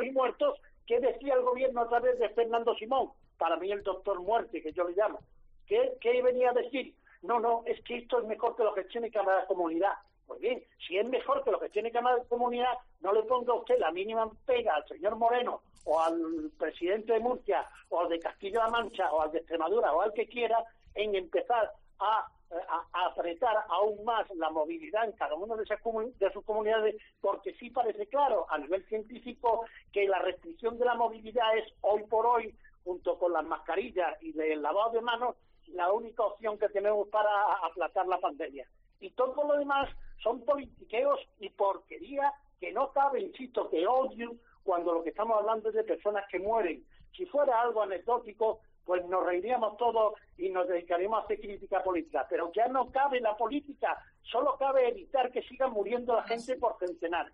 ¿qué decía el gobierno a través de Fernando Simón? Para mí el doctor muerte, que yo le llamo. ¿Qué venía a decir? No, es que esto es mejor que lo que tiene cada comunidad. Pues bien, si es mejor que lo que tiene cada comunidad, no le ponga usted la mínima pega al señor Moreno o al presidente de Murcia o al de Castilla-La Mancha o al de Extremadura o al que quiera en empezar a apretar aún más la movilidad en cada una de sus comunidades, porque sí parece claro a nivel científico que la restricción de la movilidad es hoy por hoy, junto con las mascarillas y el lavado de manos, la única opción que tenemos para aplacar la pandemia. Y todo lo demás son politiqueos y porquería que no cabe, insisto, que odio cuando lo que estamos hablando es de personas que mueren. Si fuera algo anecdótico, pues nos reiríamos todos y nos dedicaríamos a hacer crítica política. Pero ya no cabe la política, solo cabe evitar que siga muriendo la gente por centenares.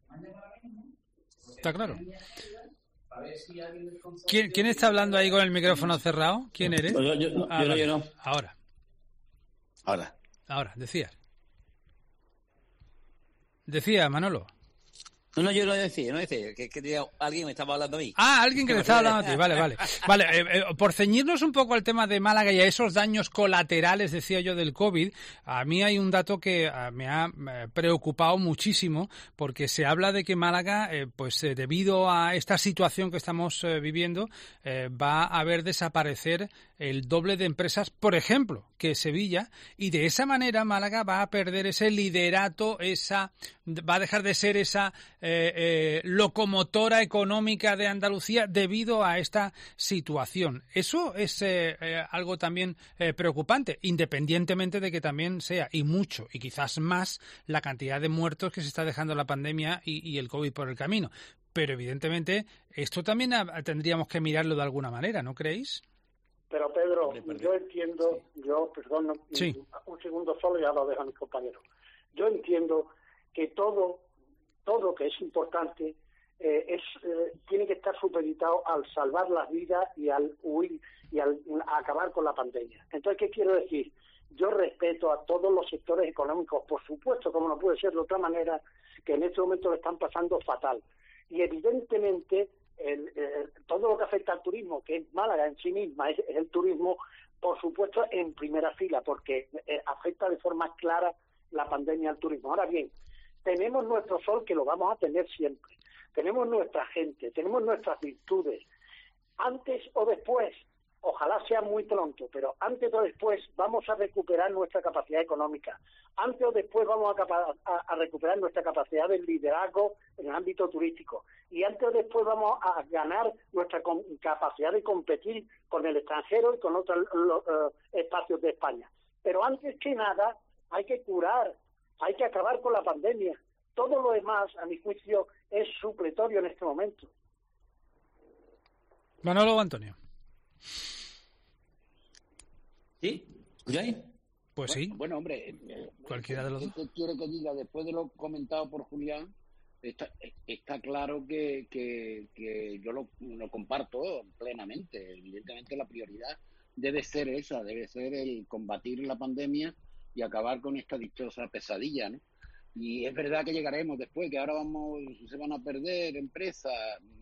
Está claro. ¿Quién está hablando ahí con el micrófono cerrado? ¿Quién eres? Yo no. Ahora, decía Manolo. No, yo no decía, que alguien me estaba hablando a mí. Alguien que me estaba hablando a ti, vale. Por ceñirnos un poco al tema de Málaga y a esos daños colaterales, decía yo, del COVID, a mí hay un dato que me ha preocupado muchísimo, porque se habla de que Málaga, debido a esta situación que estamos viviendo, va a ver desaparecer el doble de empresas, por ejemplo, que Sevilla, y de esa manera Málaga va a perder ese liderato, va a dejar de ser esa locomotora económica de Andalucía debido a esta situación. Eso es algo también preocupante, independientemente de que también sea, y mucho, y quizás más, la cantidad de muertos que se está dejando la pandemia y el COVID por el camino. Pero evidentemente esto también tendríamos que mirarlo de alguna manera, ¿no creéis? Pero Pedro, yo entiendo, un segundo solo y ya lo dejo a mis compañeros. Yo entiendo que todo que es importante tiene que estar supeditado al salvar las vidas y al huir y al acabar con la pandemia. Entonces, ¿qué quiero decir? Yo respeto a todos los sectores económicos, por supuesto, como no puede ser de otra manera, que en este momento lo están pasando fatal. Y evidentemente todo lo que afecta al turismo, que es Málaga en sí misma, es el turismo, por supuesto, en primera fila, porque afecta de forma clara la pandemia al turismo. Ahora bien, tenemos nuestro sol, que lo vamos a tener siempre. Tenemos nuestra gente, tenemos nuestras virtudes. Antes o después, ojalá sea muy pronto, pero antes o después vamos a recuperar nuestra capacidad económica. Antes o después vamos a recuperar nuestra capacidad de liderazgo en el ámbito turístico. Y antes o después vamos a ganar nuestra capacidad de competir con el extranjero y con otros espacios de España. Pero antes que nada hay que curar hay que acabar con la pandemia. Todo lo demás, a mi juicio, es supletorio en este momento. Manolo o Antonio. ¿Sí? ¿Escucháis? Pues sí. Bueno, hombre, cualquiera de los dos. ¿Qué quiere que diga? Después de lo comentado por Julián, está claro que yo lo comparto plenamente. Evidentemente la prioridad debe ser esa, debe ser el combatir la pandemia y acabar con esta dichosa pesadilla, ¿no? Y es verdad que llegaremos después, que ahora se van a perder empresas,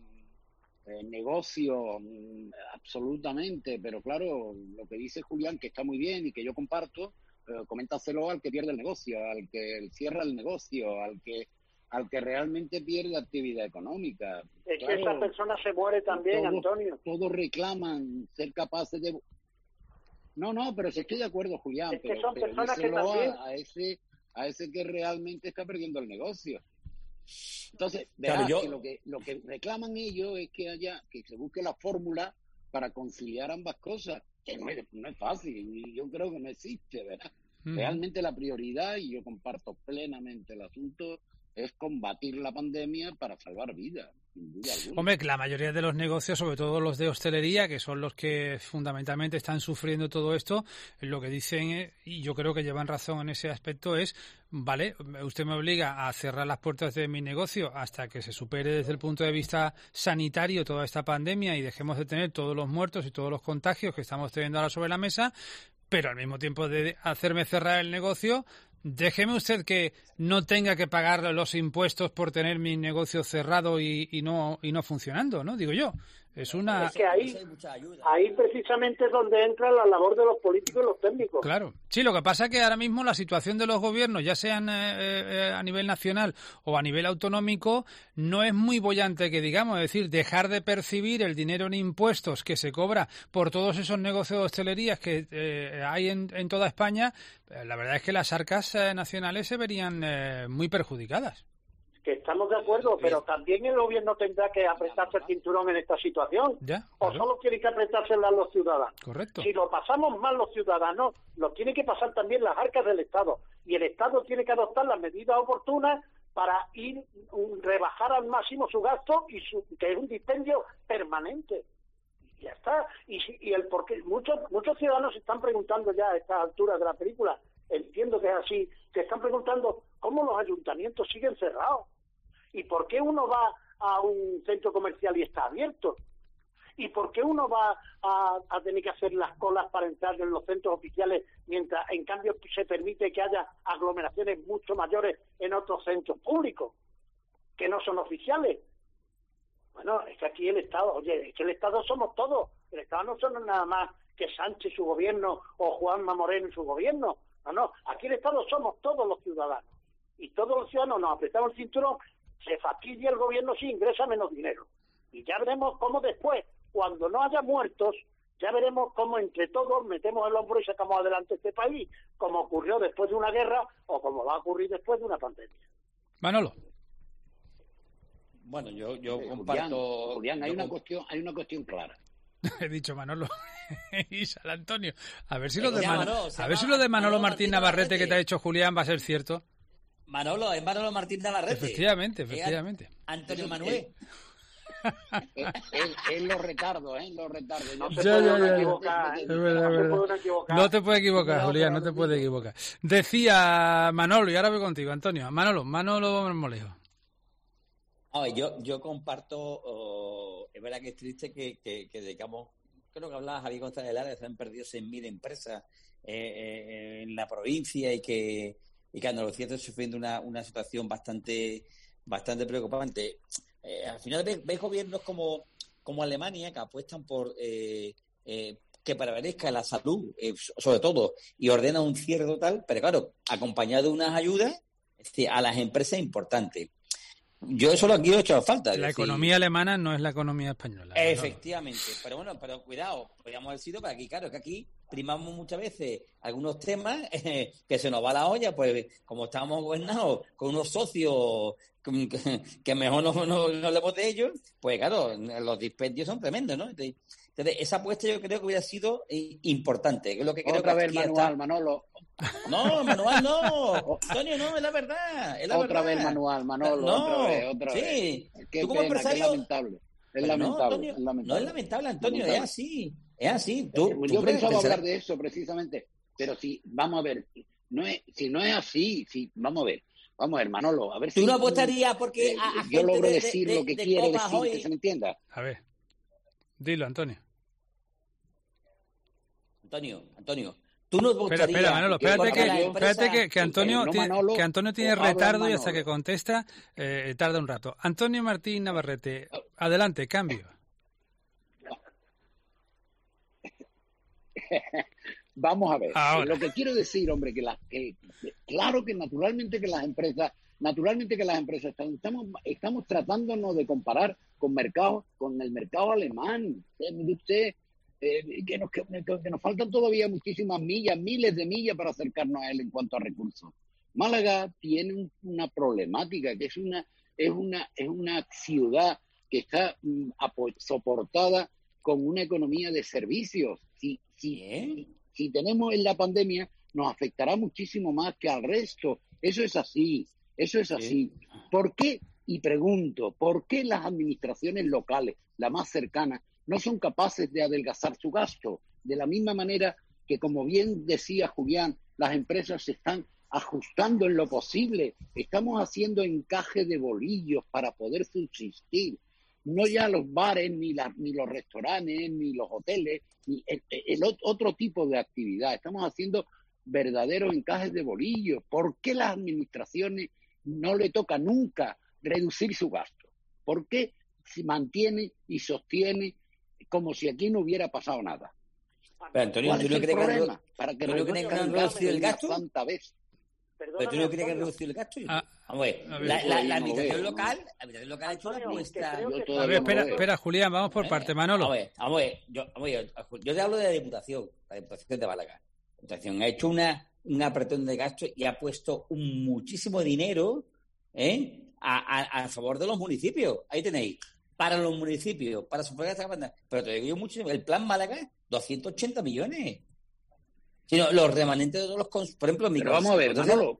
negocios, absolutamente, pero claro, lo que dice Julián, que está muy bien y que yo comparto, coméntaselo al que pierde el negocio, al que cierra el negocio, al que realmente pierde actividad económica. Es claro, que esa persona se muere también, Antonio. Todos reclaman ser capaces de... No, pero sí estoy de acuerdo, Julián, es que son personas que también... a ese que realmente está perdiendo el negocio. Entonces, verás que lo que reclaman ellos es que se busque la fórmula para conciliar ambas cosas, que no es fácil, y yo creo que no existe, ¿verdad? Realmente la prioridad, y yo comparto plenamente el asunto, es combatir la pandemia para salvar vidas, sin duda alguna. Hombre, que la mayoría de los negocios, sobre todo los de hostelería, que son los que fundamentalmente están sufriendo todo esto, lo que dicen, y yo creo que llevan razón en ese aspecto, es, vale, usted me obliga a cerrar las puertas de mi negocio hasta que se supere desde el punto de vista sanitario toda esta pandemia y dejemos de tener todos los muertos y todos los contagios que estamos teniendo ahora sobre la mesa, pero al mismo tiempo de hacerme cerrar el negocio, déjeme usted que no tenga que pagar los impuestos por tener mi negocio cerrado y no funcionando, ¿no? Digo yo. Es que ahí precisamente es donde entra la labor de los políticos y los técnicos. Claro. Sí, lo que pasa es que ahora mismo la situación de los gobiernos, ya sean a nivel nacional o a nivel autonómico, no es muy boyante que digamos. Es decir, dejar de percibir el dinero en impuestos que se cobra por todos esos negocios de hostelerías que hay en toda España, la verdad es que las arcas nacionales se verían muy perjudicadas. Que estamos de acuerdo, pero también el gobierno tendrá que apretarse el cinturón en esta situación. ¿Ya? O solo tiene que apretársela a los ciudadanos. Correcto. Si lo pasamos mal los ciudadanos, lo tiene que pasar también las arcas del Estado. Y el Estado tiene que adoptar las medidas oportunas para rebajar al máximo su gasto que es un dispendio permanente. Y ya está. Y el porqué. Muchos ciudadanos se están preguntando ya a estas alturas de la película, entiendo que es así, se están preguntando cómo los ayuntamientos siguen cerrados. ¿Y por qué uno va a un centro comercial y está abierto? ¿Y por qué uno va a tener que hacer las colas para entrar en los centros oficiales mientras en cambio se permite que haya aglomeraciones mucho mayores en otros centros públicos que no son oficiales? Bueno, es que aquí el Estado, es que el Estado somos todos. El Estado no son nada más que Sánchez y su gobierno o Juanma Moreno y su gobierno. No, aquí el Estado somos todos los ciudadanos. Y todos los ciudadanos nos apretamos el cinturón, se fastidia el gobierno si ingresa menos dinero. Y ya veremos cómo después, cuando no haya muertos, ya veremos cómo entre todos metemos el hombro y sacamos adelante este país, como ocurrió después de una guerra o como va a ocurrir después de una pandemia. Manolo. Bueno, yo comparto... Julián, hay una cuestión clara. He dicho Manolo y San Antonio. A ver si lo de Manolo Martín Navarrete que te ha dicho Julián va a ser cierto. Manolo, es Manolo Martín Navarrete. Efectivamente. Antonio Manuel. Es los retardos, los retardos. No te puedes equivocar, Julián, no te puedes equivocar. Decía Manolo, y ahora voy contigo, Antonio. Manolo Marmolejo. Yo comparto, es verdad que es triste que digamos, creo que hablaba Javier González Lara, se han perdido 6.000 empresas en la provincia y que Andalucía está sufriendo una situación bastante preocupante. Al final ves gobiernos como Alemania que apuestan por que prevalezca la salud, sobre todo, y ordena un cierre total, pero claro, acompañado de unas ayudas a las empresas importantes. Yo eso aquí lo he hecho falta. La economía alemana no es la economía española. Efectivamente, pero cuidado, podríamos haber sido para aquí, claro, que aquí primamos muchas veces algunos temas que se nos va la olla, pues como estamos gobernados con unos socios que mejor no hablemos de ellos, pues claro, los dispendios son tremendos, ¿no? Entonces, esa apuesta yo creo que hubiera sido importante. Que es lo que creo otra que vez manual, Manolo. No, manual no. Antonio, no, es la verdad. Otra vez manual, Manolo. No, otra vez. Sí. Qué tú como pena, empresario... Es lamentable. Es lamentable, Antonio, es lamentable. No es lamentable, Antonio, lamentable. es así. Es así. Yo pensaba hablar de eso precisamente, pero si, vamos a ver, si no es así, vamos a ver, Manolo, a ver si... ¿Tú no apostarías porque a yo gente logro decir lo que quiero copas decir, hoy... que se me entienda? A ver, dilo, Antonio. Antonio, tú no apostarías... Espera, Manolo, espérate que Antonio tiene retardo y hasta que contesta tarda un rato. Antonio Martín Navarrete, adelante, cambio. Vamos a ver. Ahora. Lo que quiero decir, hombre, claro que naturalmente que las empresas estamos tratándonos de comparar con el mercado alemán. Usted, que nos faltan todavía muchísimas millas, miles de millas para acercarnos a él en cuanto a recursos. Málaga tiene una problemática, que es una ciudad que está soportada con una economía de servicios. Si tenemos en la pandemia, nos afectará muchísimo más que al resto. Eso es así. ¿Por qué? Y pregunto, ¿por qué las administraciones locales, la más cercana, no son capaces de adelgazar su gasto? De la misma manera que, como bien decía Julián, las empresas se están ajustando en lo posible. Estamos haciendo encaje de bolillos para poder subsistir. No ya los bares, ni los restaurantes, ni los hoteles, ni el otro tipo de actividad. Estamos haciendo verdaderos encajes de bolillos. ¿Por qué las administraciones no le toca nunca reducir su gasto? ¿Por qué se mantiene y sostiene como si aquí no hubiera pasado nada? Pero Antonio, ¿tú no crees que han reducido el gasto? Tanta vez. ¿Pero tú no crees que han reducido el gasto? Vamos a ver, la administración local ha hecho una apuesta... A ver, espera, Julián, vamos por parte, Manolo. Vamos a ver, yo te hablo de la Diputación de Málaga. La Diputación ha hecho una apretón de gasto y ha puesto muchísimo dinero a favor de los municipios. Ahí tenéis, para los municipios, para sufragar esta banda. Pero te digo muchísimo, el plan Málaga, 280 millones. Sino los remanentes de todos los... Por ejemplo, pero vamos a ver, Manolo.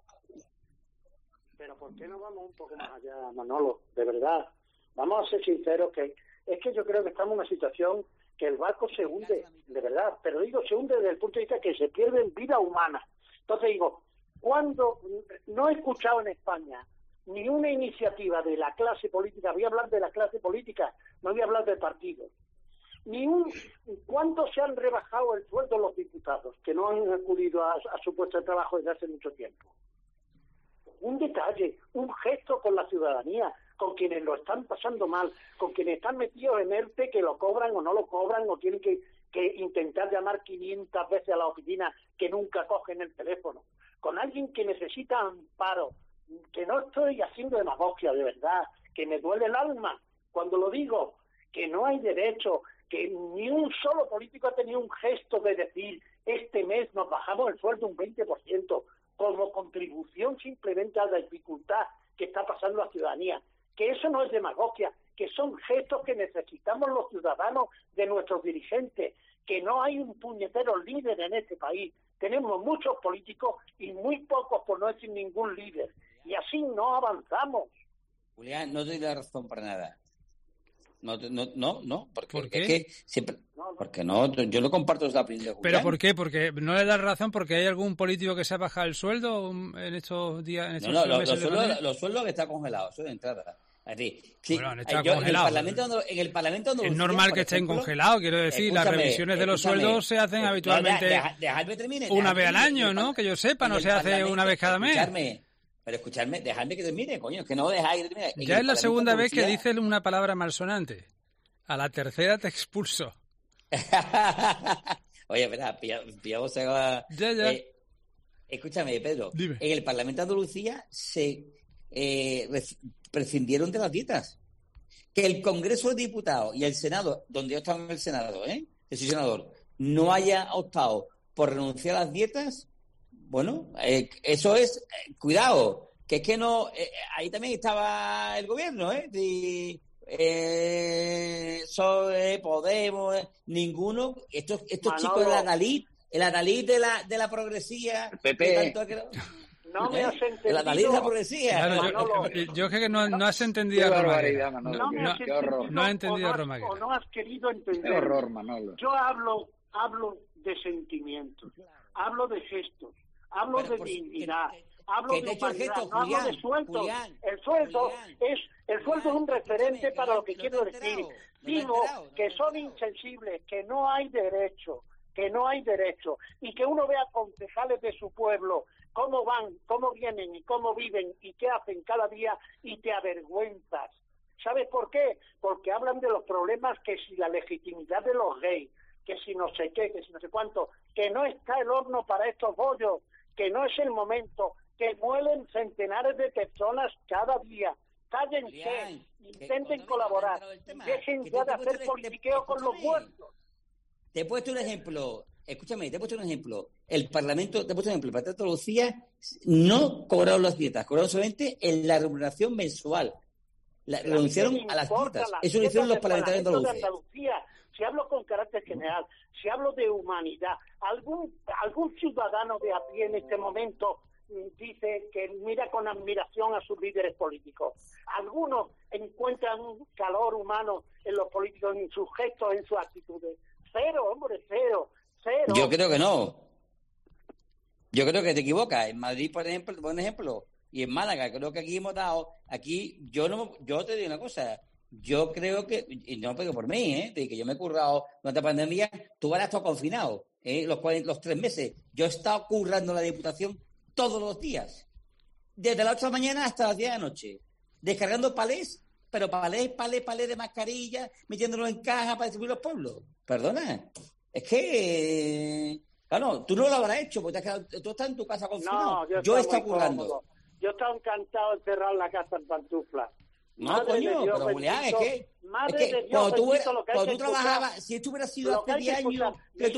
Pero ¿por qué no vamos un poco más allá, Manolo? De verdad, vamos a ser sinceros, que es que yo creo que estamos en una situación que el barco se hunde, de verdad, pero digo, se hunde desde el punto de vista que se pierden vidas humanas. Entonces digo, cuando no he escuchado en España ni una iniciativa de la clase política, voy a hablar de la clase política, no voy a hablar de partidos, ¿cuánto se han rebajado el sueldo los diputados que no han acudido a su puesto de trabajo desde hace mucho tiempo? Un detalle, un gesto con la ciudadanía, con quienes lo están pasando mal, con quienes están metidos en ERTE, que lo cobran o no lo cobran, o tienen que intentar llamar 500 veces a la oficina que nunca cogen el teléfono, con alguien que necesita amparo, que no estoy haciendo demagogia, de verdad, que me duele el alma cuando lo digo, que no hay derecho, que ni un solo político ha tenido un gesto de decir, este mes nos bajamos el sueldo un 20%, como contribución simplemente a la dificultad que está pasando la ciudadanía, que eso no es demagogia, que son gestos que necesitamos los ciudadanos de nuestros dirigentes, que no hay un puñetero líder en este país, tenemos muchos políticos y muy pocos, por no decir ningún líder, y así no avanzamos. Julián, no te doy la razón para nada. No, porque ¿por qué? Es que siempre, porque no, yo no comparto esa opinión de Julián. ¿Pero por qué? Porque no le das razón porque hay algún político que se ha bajado el sueldo en estos días, en estos meses. Los sueldos que están congelados, eso de entrada. Así, sí, bueno, está congelado. En el Parlamento es normal que estén congelados, quiero decir, las revisiones de los sueldos se hacen habitualmente una vez al año, ¿no? Que yo sepa, no se hace una vez cada mes. Pero escuchadme, dejadme que termine, coño, que no dejáis que termine. Ya es la segunda vez que dices una palabra malsonante. A la tercera te expulso. Oye, espera, pillamos a... Ya. Escúchame, Pedro. Dime. En el Parlamento de Andalucía se prescindieron de las dietas. Que el Congreso de Diputados y el Senado, donde yo estaba en el Senado, yo soy senador, no haya optado por renunciar a las dietas, bueno, eso es, cuidado, que es que no, ahí también estaba el gobierno, Podemos, ninguno, estos chicos el Adalid de la progresía, el PP. No me has entendido. El Adalid de la progresía. Claro, yo creo que no has entendido a Romaguer. No has entendido a Romaguer. O no has querido entender. Qué horror, Manolo. Yo hablo de sentimientos, hablo de gestos, hablo de dignidad, hablo de humanidad, no hablo de sueldos. El sueldo es un referente para lo que quiero decir. Digo que son insensibles, que no hay derecho, y que uno vea concejales de su pueblo cómo van, cómo vienen y cómo viven y qué hacen cada día y te avergüenzas. ¿Sabes por qué? Porque hablan de los problemas, que si la legitimidad de los gays, que si no sé qué, que si no sé cuánto, que no está el horno para estos bollos, que no es el momento, que muelen centenares de personas cada día. Cállense, intenten colaborar, dejen ya de hacer politiqueo con los muertos. Te he puesto un ejemplo, escúchame, el Parlamento de Andalucía no cobraron las dietas, cobraron solamente en la remuneración mensual. Renunciaron a las dietas. Eso lo hicieron los parlamentarios de Andalucía. Si hablo con carácter general, si hablo de humanidad, algún ciudadano de a pie en este momento dice que mira con admiración a sus líderes políticos. Algunos encuentran un calor humano en los políticos, en sus gestos, en sus actitudes. Cero, hombre, cero. Yo creo que no. Yo creo que te equivocas. En Madrid, por ejemplo, y en Málaga, creo que aquí hemos dado, yo te digo una cosa, yo creo que, y no pego por mí, de que yo me he currado durante la pandemia, tú ahora has estado confinado, los 3 meses. Yo he estado currando en la Diputación todos los días, desde las 8 de la mañana hasta las 10 de la noche, descargando palés, pero palés de mascarilla, metiéndolo en caja para distribuir los pueblos. Perdona, es que, claro, tú no lo habrás hecho, porque tú estás en tu casa confinado. No, yo he estado currando. Yo estaba encantado de cerrar la casa en pantuflas. No, coño, pero Julián, es que cuando tú trabajabas, si esto hubiera sido hace 10 años,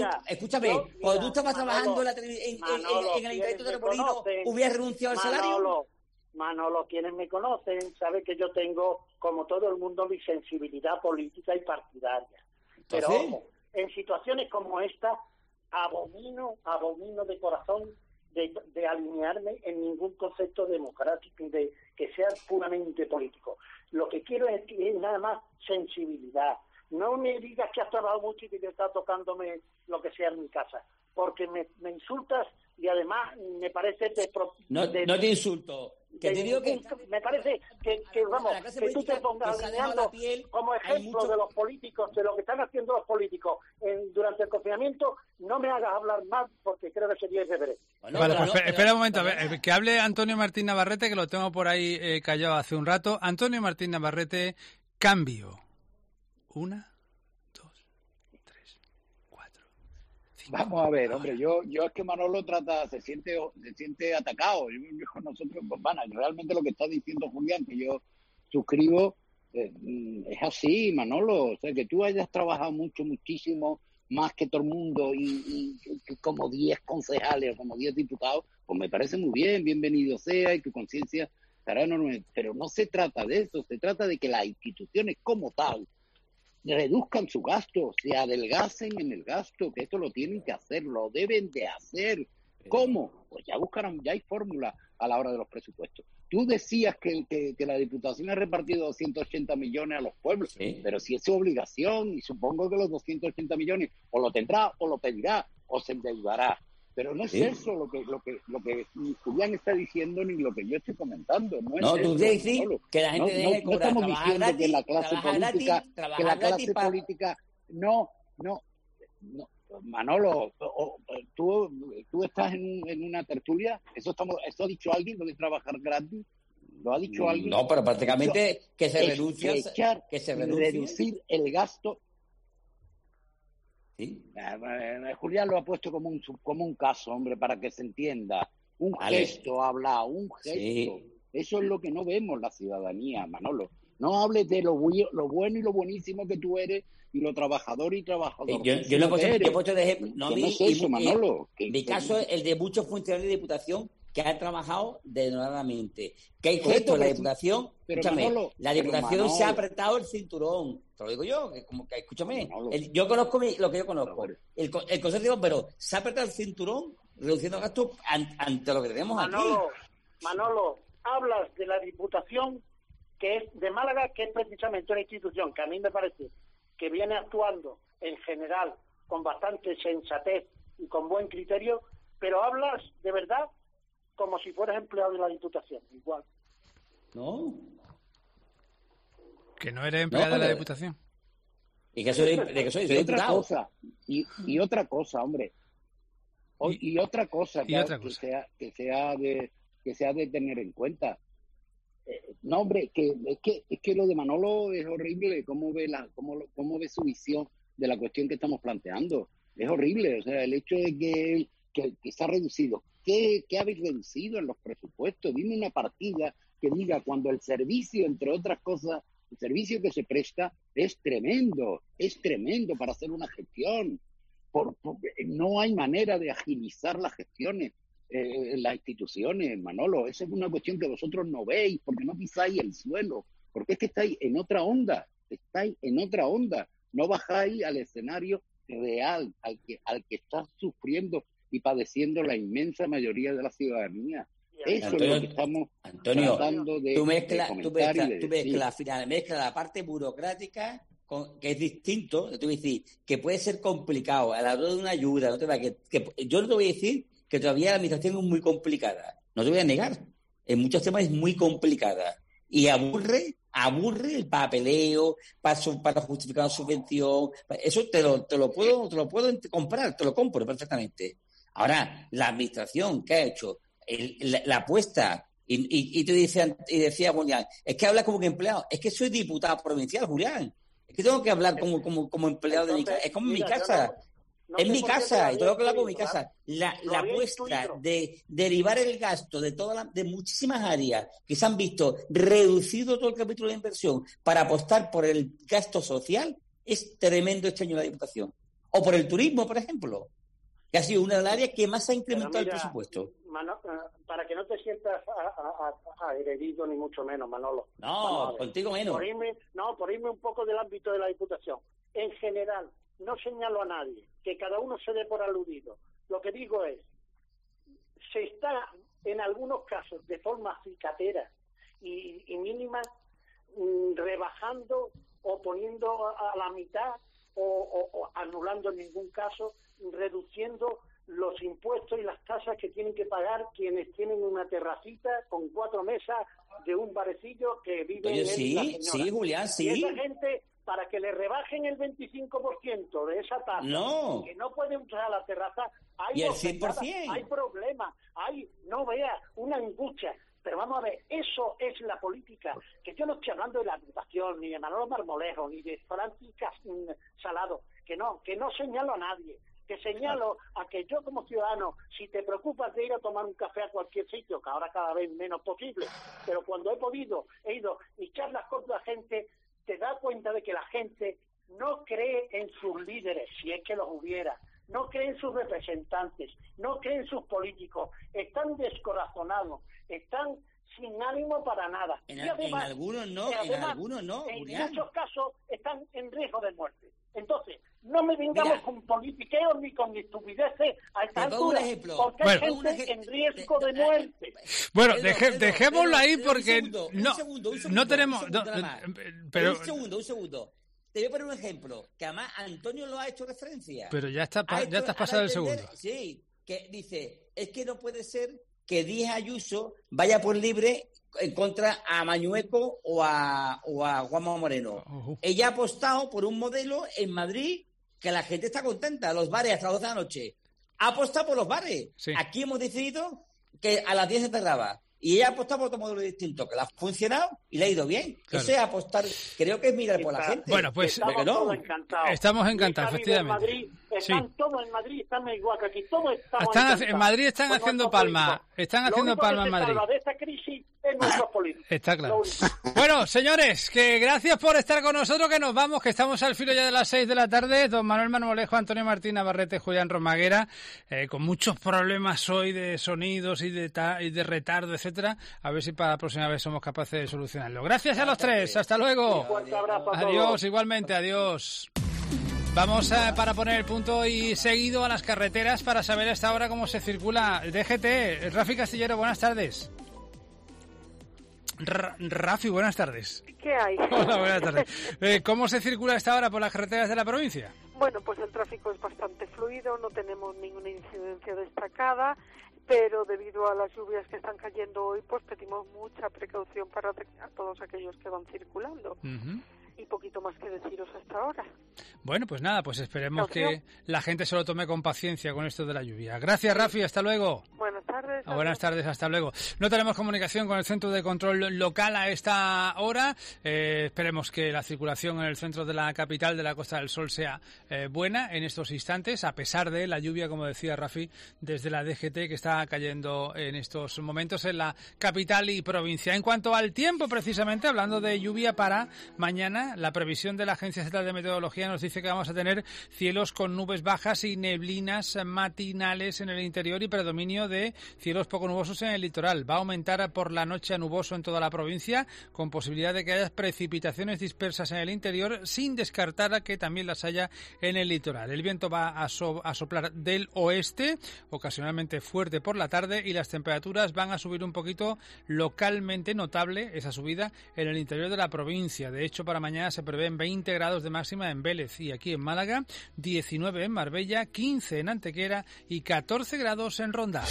cuando tú estabas trabajando en el Ayuntamiento de Remolinos, ¿hubieras renunciado al salario? Manolo, quienes me conocen saben que yo tengo, como todo el mundo, mi sensibilidad política y partidaria. Pero ojo, en situaciones como esta, abomino de corazón de alinearme en ningún concepto democrático, de que sea puramente político. Lo que quiero es nada más sensibilidad. No me digas que has trabajado mucho y que te está tocándome lo que sea en mi casa, porque me insultas y además me parece... No te insulto. Que te digo que me parece que tú te pongas alineando como ejemplo de los políticos, de lo que están haciendo los políticos durante el confinamiento. No me hagas hablar más, porque creo que sería irreverente. Espera un momento, a ver, que hable Antonio Martín Navarrete, que lo tengo por ahí callado hace un rato. Antonio Martín Navarrete, cambio. 1, 2, 3, 4, 5. Vamos a ver, hombre, yo es que Manolo se siente atacado. Nosotros, realmente lo que está diciendo Julián, que yo suscribo, es así, Manolo. O sea, que tú hayas trabajado muchísimo más que todo el mundo y como 10 concejales o como 10 diputados, pues me parece muy bien, bienvenido sea, y tu conciencia estará enorme. Pero no se trata de eso, se trata de que las instituciones como tal reduzcan su gasto, se adelgacen en el gasto, que esto lo tienen que hacer, lo deben de hacer. ¿Cómo? Pues ya buscaron, ya hay fórmula a la hora de los presupuestos. Tú decías que la Diputación ha repartido 280 millones a los pueblos, pero si es su obligación, y supongo que los 280 millones o lo tendrá, o lo pedirá, o se endeudará. Pero no es eso lo que Julián está diciendo, ni lo que yo estoy comentando. No, tú dices que la gente deje de cobrar, estamos diciendo gratis, que la clase política, no, Manolo, tú estás en una tertulia, eso ha dicho alguien, lo de trabajar gratis, lo ha dicho alguien. No, pero prácticamente que se renuncia, reducir el gasto. ¿Sí? Julián lo ha puesto como un caso, hombre, para que se entienda. Un gesto, un gesto. Sí. Eso es lo que no vemos la ciudadanía, Manolo. No hables de lo bueno y lo buenísimo que tú eres y lo trabajador y trabajador. Yo no he puesto de ejemplo. No es eso, Manolo. Mi caso es el de muchos funcionarios de Diputación que han trabajado denodadamente. Que hay gestos de la Diputación. Escúchame, la Diputación se ha apretado el cinturón. Te lo digo yo, escúchame. Yo conozco lo que yo conozco. El Consejo, pero se ha apretado el cinturón reduciendo gastos ante lo que tenemos aquí. Manolo, hablas de la Diputación que es de Málaga, que es precisamente una institución que a mí me parece que viene actuando en general con bastante sensatez y con buen criterio, pero hablas de verdad como si fueras empleado de la Diputación, igual. No. Que no eres empleado de la Diputación. Y que soy diputado. Otra cosa, hombre. Y otra cosa, que sea de tener en cuenta. No, hombre, es que lo de Manolo es horrible. ¿Cómo ve su visión de la cuestión que estamos planteando? Es horrible. O sea, el hecho de que se ha reducido. ¿Qué habéis reducido en los presupuestos? Dime una partida que diga cuando el servicio, entre otras cosas, el servicio que se presta es tremendo para hacer una gestión. No hay manera de agilizar las gestiones. Las instituciones, Manolo, esa es una cuestión que vosotros no veis, porque no pisáis el suelo, porque es que estáis en otra onda, no bajáis al escenario real, al que está sufriendo y padeciendo la inmensa mayoría de la ciudadanía. Eso Antonio, es lo que estamos tratando de mezcla la parte burocrática que es distinto. Te voy a decir que puede ser complicado a la hora de una ayuda, yo no te voy a decir que todavía la administración es muy complicada. No te voy a negar. En muchos temas es muy complicada. Y aburre el papeleo para justificar una subvención. Eso te lo puedo comprar, te lo compro perfectamente. Ahora, la administración que ha hecho la apuesta y te decía Julián, es que habla como que empleado. Es que soy diputado provincial, Julián. Es que tengo que hablar como empleado de mi casa. Es como en mi casa. En mi casa, y tengo que hablar con mi casa. La apuesta de derivar el gasto de muchísimas áreas que se han visto reducido todo el capítulo de inversión para apostar por el gasto social es tremendo este año en la Diputación. O por el turismo, por ejemplo, que ha sido una de las áreas que más ha incrementado el presupuesto. Para que no te sientas agredido ni mucho menos, Manolo. No, contigo menos. Por irme un poco del ámbito de la Diputación. En general, no señalo a nadie, que cada uno se dé por aludido. Lo que digo es, se está en algunos casos de forma cicatera y mínima rebajando o poniendo a la mitad o anulando en ningún caso, reduciendo los impuestos y las tasas que tienen que pagar quienes tienen una terracita con 4 mesas de un barecillo que vive en sí, Julián, sí. Y esa gente, para que le rebajen el 25% de esa tasa, que no pueden usar la terraza, hay el 100%. Hay problemas, no vea, una angustia. Pero vamos a ver, eso es la política, que yo no estoy hablando de la Diputación, ni de Manolo Marmolejo, ni de Francis Salado, que no señalo a nadie, que señalo a que yo como ciudadano, si te preocupas de ir a tomar un café a cualquier sitio, que ahora cada vez menos posible, pero cuando he ido y charlas con la gente, te das cuenta de que la gente no cree en sus líderes, si es que los hubiera, no cree en sus representantes, no cree en sus políticos, están descorazonados, están sin ánimo para nada. Y además, en algunos no, en muchos casos están en riesgo de muerte. Entonces, no me vengamos con politiqueos ni con estupideces a esta altura, porque hay gente en riesgo de muerte. Bueno, dejémoslo ahí porque no tenemos... Un segundo. Te voy a poner un ejemplo, que además Antonio lo ha hecho referencia. Pero ya estás pasado el segundo. Sí, que dice, es que no puede ser que Díaz Ayuso vaya por libre en contra a Mañueco o a Juanma Moreno. Ella ha apostado por un modelo en Madrid que la gente está contenta, los bares hasta las 12 de la noche. Ha apostado por los bares. Sí. Aquí hemos decidido que a las 10 se cerraba. Y ella ha apostado por otro modelo distinto, que le ha funcionado y le ha ido bien. Claro. Eso es apostar, creo que es mirar por la gente. Bueno, pues estamos encantados, efectivamente. Todos en Madrid, están igual que aquí, todos en Madrid están haciendo palmas. Están haciendo palmas en Madrid. De esta crisis es nuestros políticos. Está claro. Bueno, señores, que gracias por estar con nosotros, que nos vamos, que estamos al filo ya de las 6 de la tarde. Don Manuel Marmolejo, Antonio Martín Navarrete, Julián Romaguera, con muchos problemas hoy de sonidos y de retardo, etcétera. A ver si para la próxima vez somos capaces de solucionarlo. Gracias a los tres. Hasta luego. Un fuerte abrazo a adiós, todos. igualmente, adiós. Vamos para poner el punto y seguido a las carreteras para saber a esta hora cómo se circula. DGT, Rafi Castillero, buenas tardes. Rafi, buenas tardes. ¿Qué hay? Hola, buenas tardes. ¿Cómo se circula a esta hora por las carreteras de la provincia? Bueno, pues el tráfico es bastante fluido, no tenemos ninguna incidencia destacada, pero debido a las lluvias que están cayendo hoy, pues pedimos mucha precaución para a todos aquellos que van circulando. Y poquito más que deciros hasta ahora. Bueno, pues nada, pues esperemos que la gente se lo tome con paciencia con esto de la lluvia. Gracias, Rafi, hasta luego. Buenas tardes. Buenas tardes, hasta luego. No tenemos comunicación con el Centro de Control Local a esta hora. Esperemos que la circulación en el centro de la capital de la Costa del Sol sea buena en estos instantes, a pesar de la lluvia, como decía Rafi, desde la DGT que está cayendo en estos momentos en la capital y provincia. En cuanto al tiempo, precisamente, hablando de lluvia para mañana, la previsión de la Agencia Estatal de Meteorología nos dice que vamos a tener cielos con nubes bajas y neblinas matinales en el interior y predominio de cielos poco nubosos en el litoral. Va a aumentar por la noche a nuboso en toda la provincia, con posibilidad de que haya precipitaciones dispersas en el interior, sin descartar que también las haya en el litoral. El viento va a soplar del oeste, ocasionalmente fuerte por la tarde, y las temperaturas van a subir un poquito, localmente notable esa subida en el interior de la provincia. De hecho, para mañana se prevén 20 grados de máxima en Vélez y aquí en Málaga, 19 en Marbella, 15 en Antequera y 14 grados en Ronda.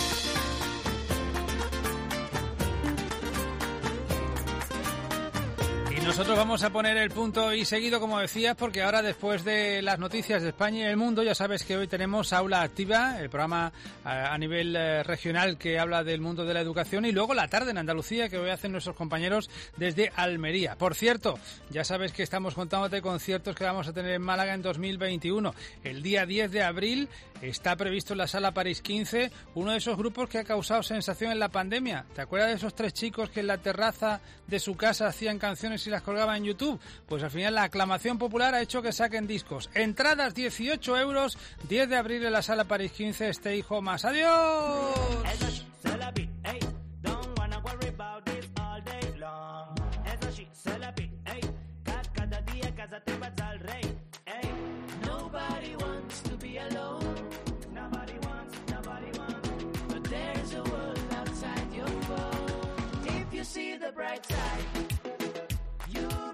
Nosotros vamos a poner el punto y seguido, como decías, porque ahora, después de las noticias de España y el mundo, ya sabes que hoy tenemos Aula Activa, el programa a nivel regional que habla del mundo de la educación, y luego La Tarde en Andalucía, que hoy hacen nuestros compañeros desde Almería. Por cierto, ya sabes que estamos contándote conciertos que vamos a tener en Málaga en 2021. El día 10 de abril está previsto en la Sala París 15 uno de esos grupos que ha causado sensación en la pandemia. ¿Te acuerdas de esos 3 chicos que en la terraza de su casa hacían canciones y las colgaba en YouTube? Pues al final la aclamación popular ha hecho que saquen discos. Entradas 18 euros, 10 de abril en la Sala París 15, Stay Home. ¡Adiós! See the bright side. You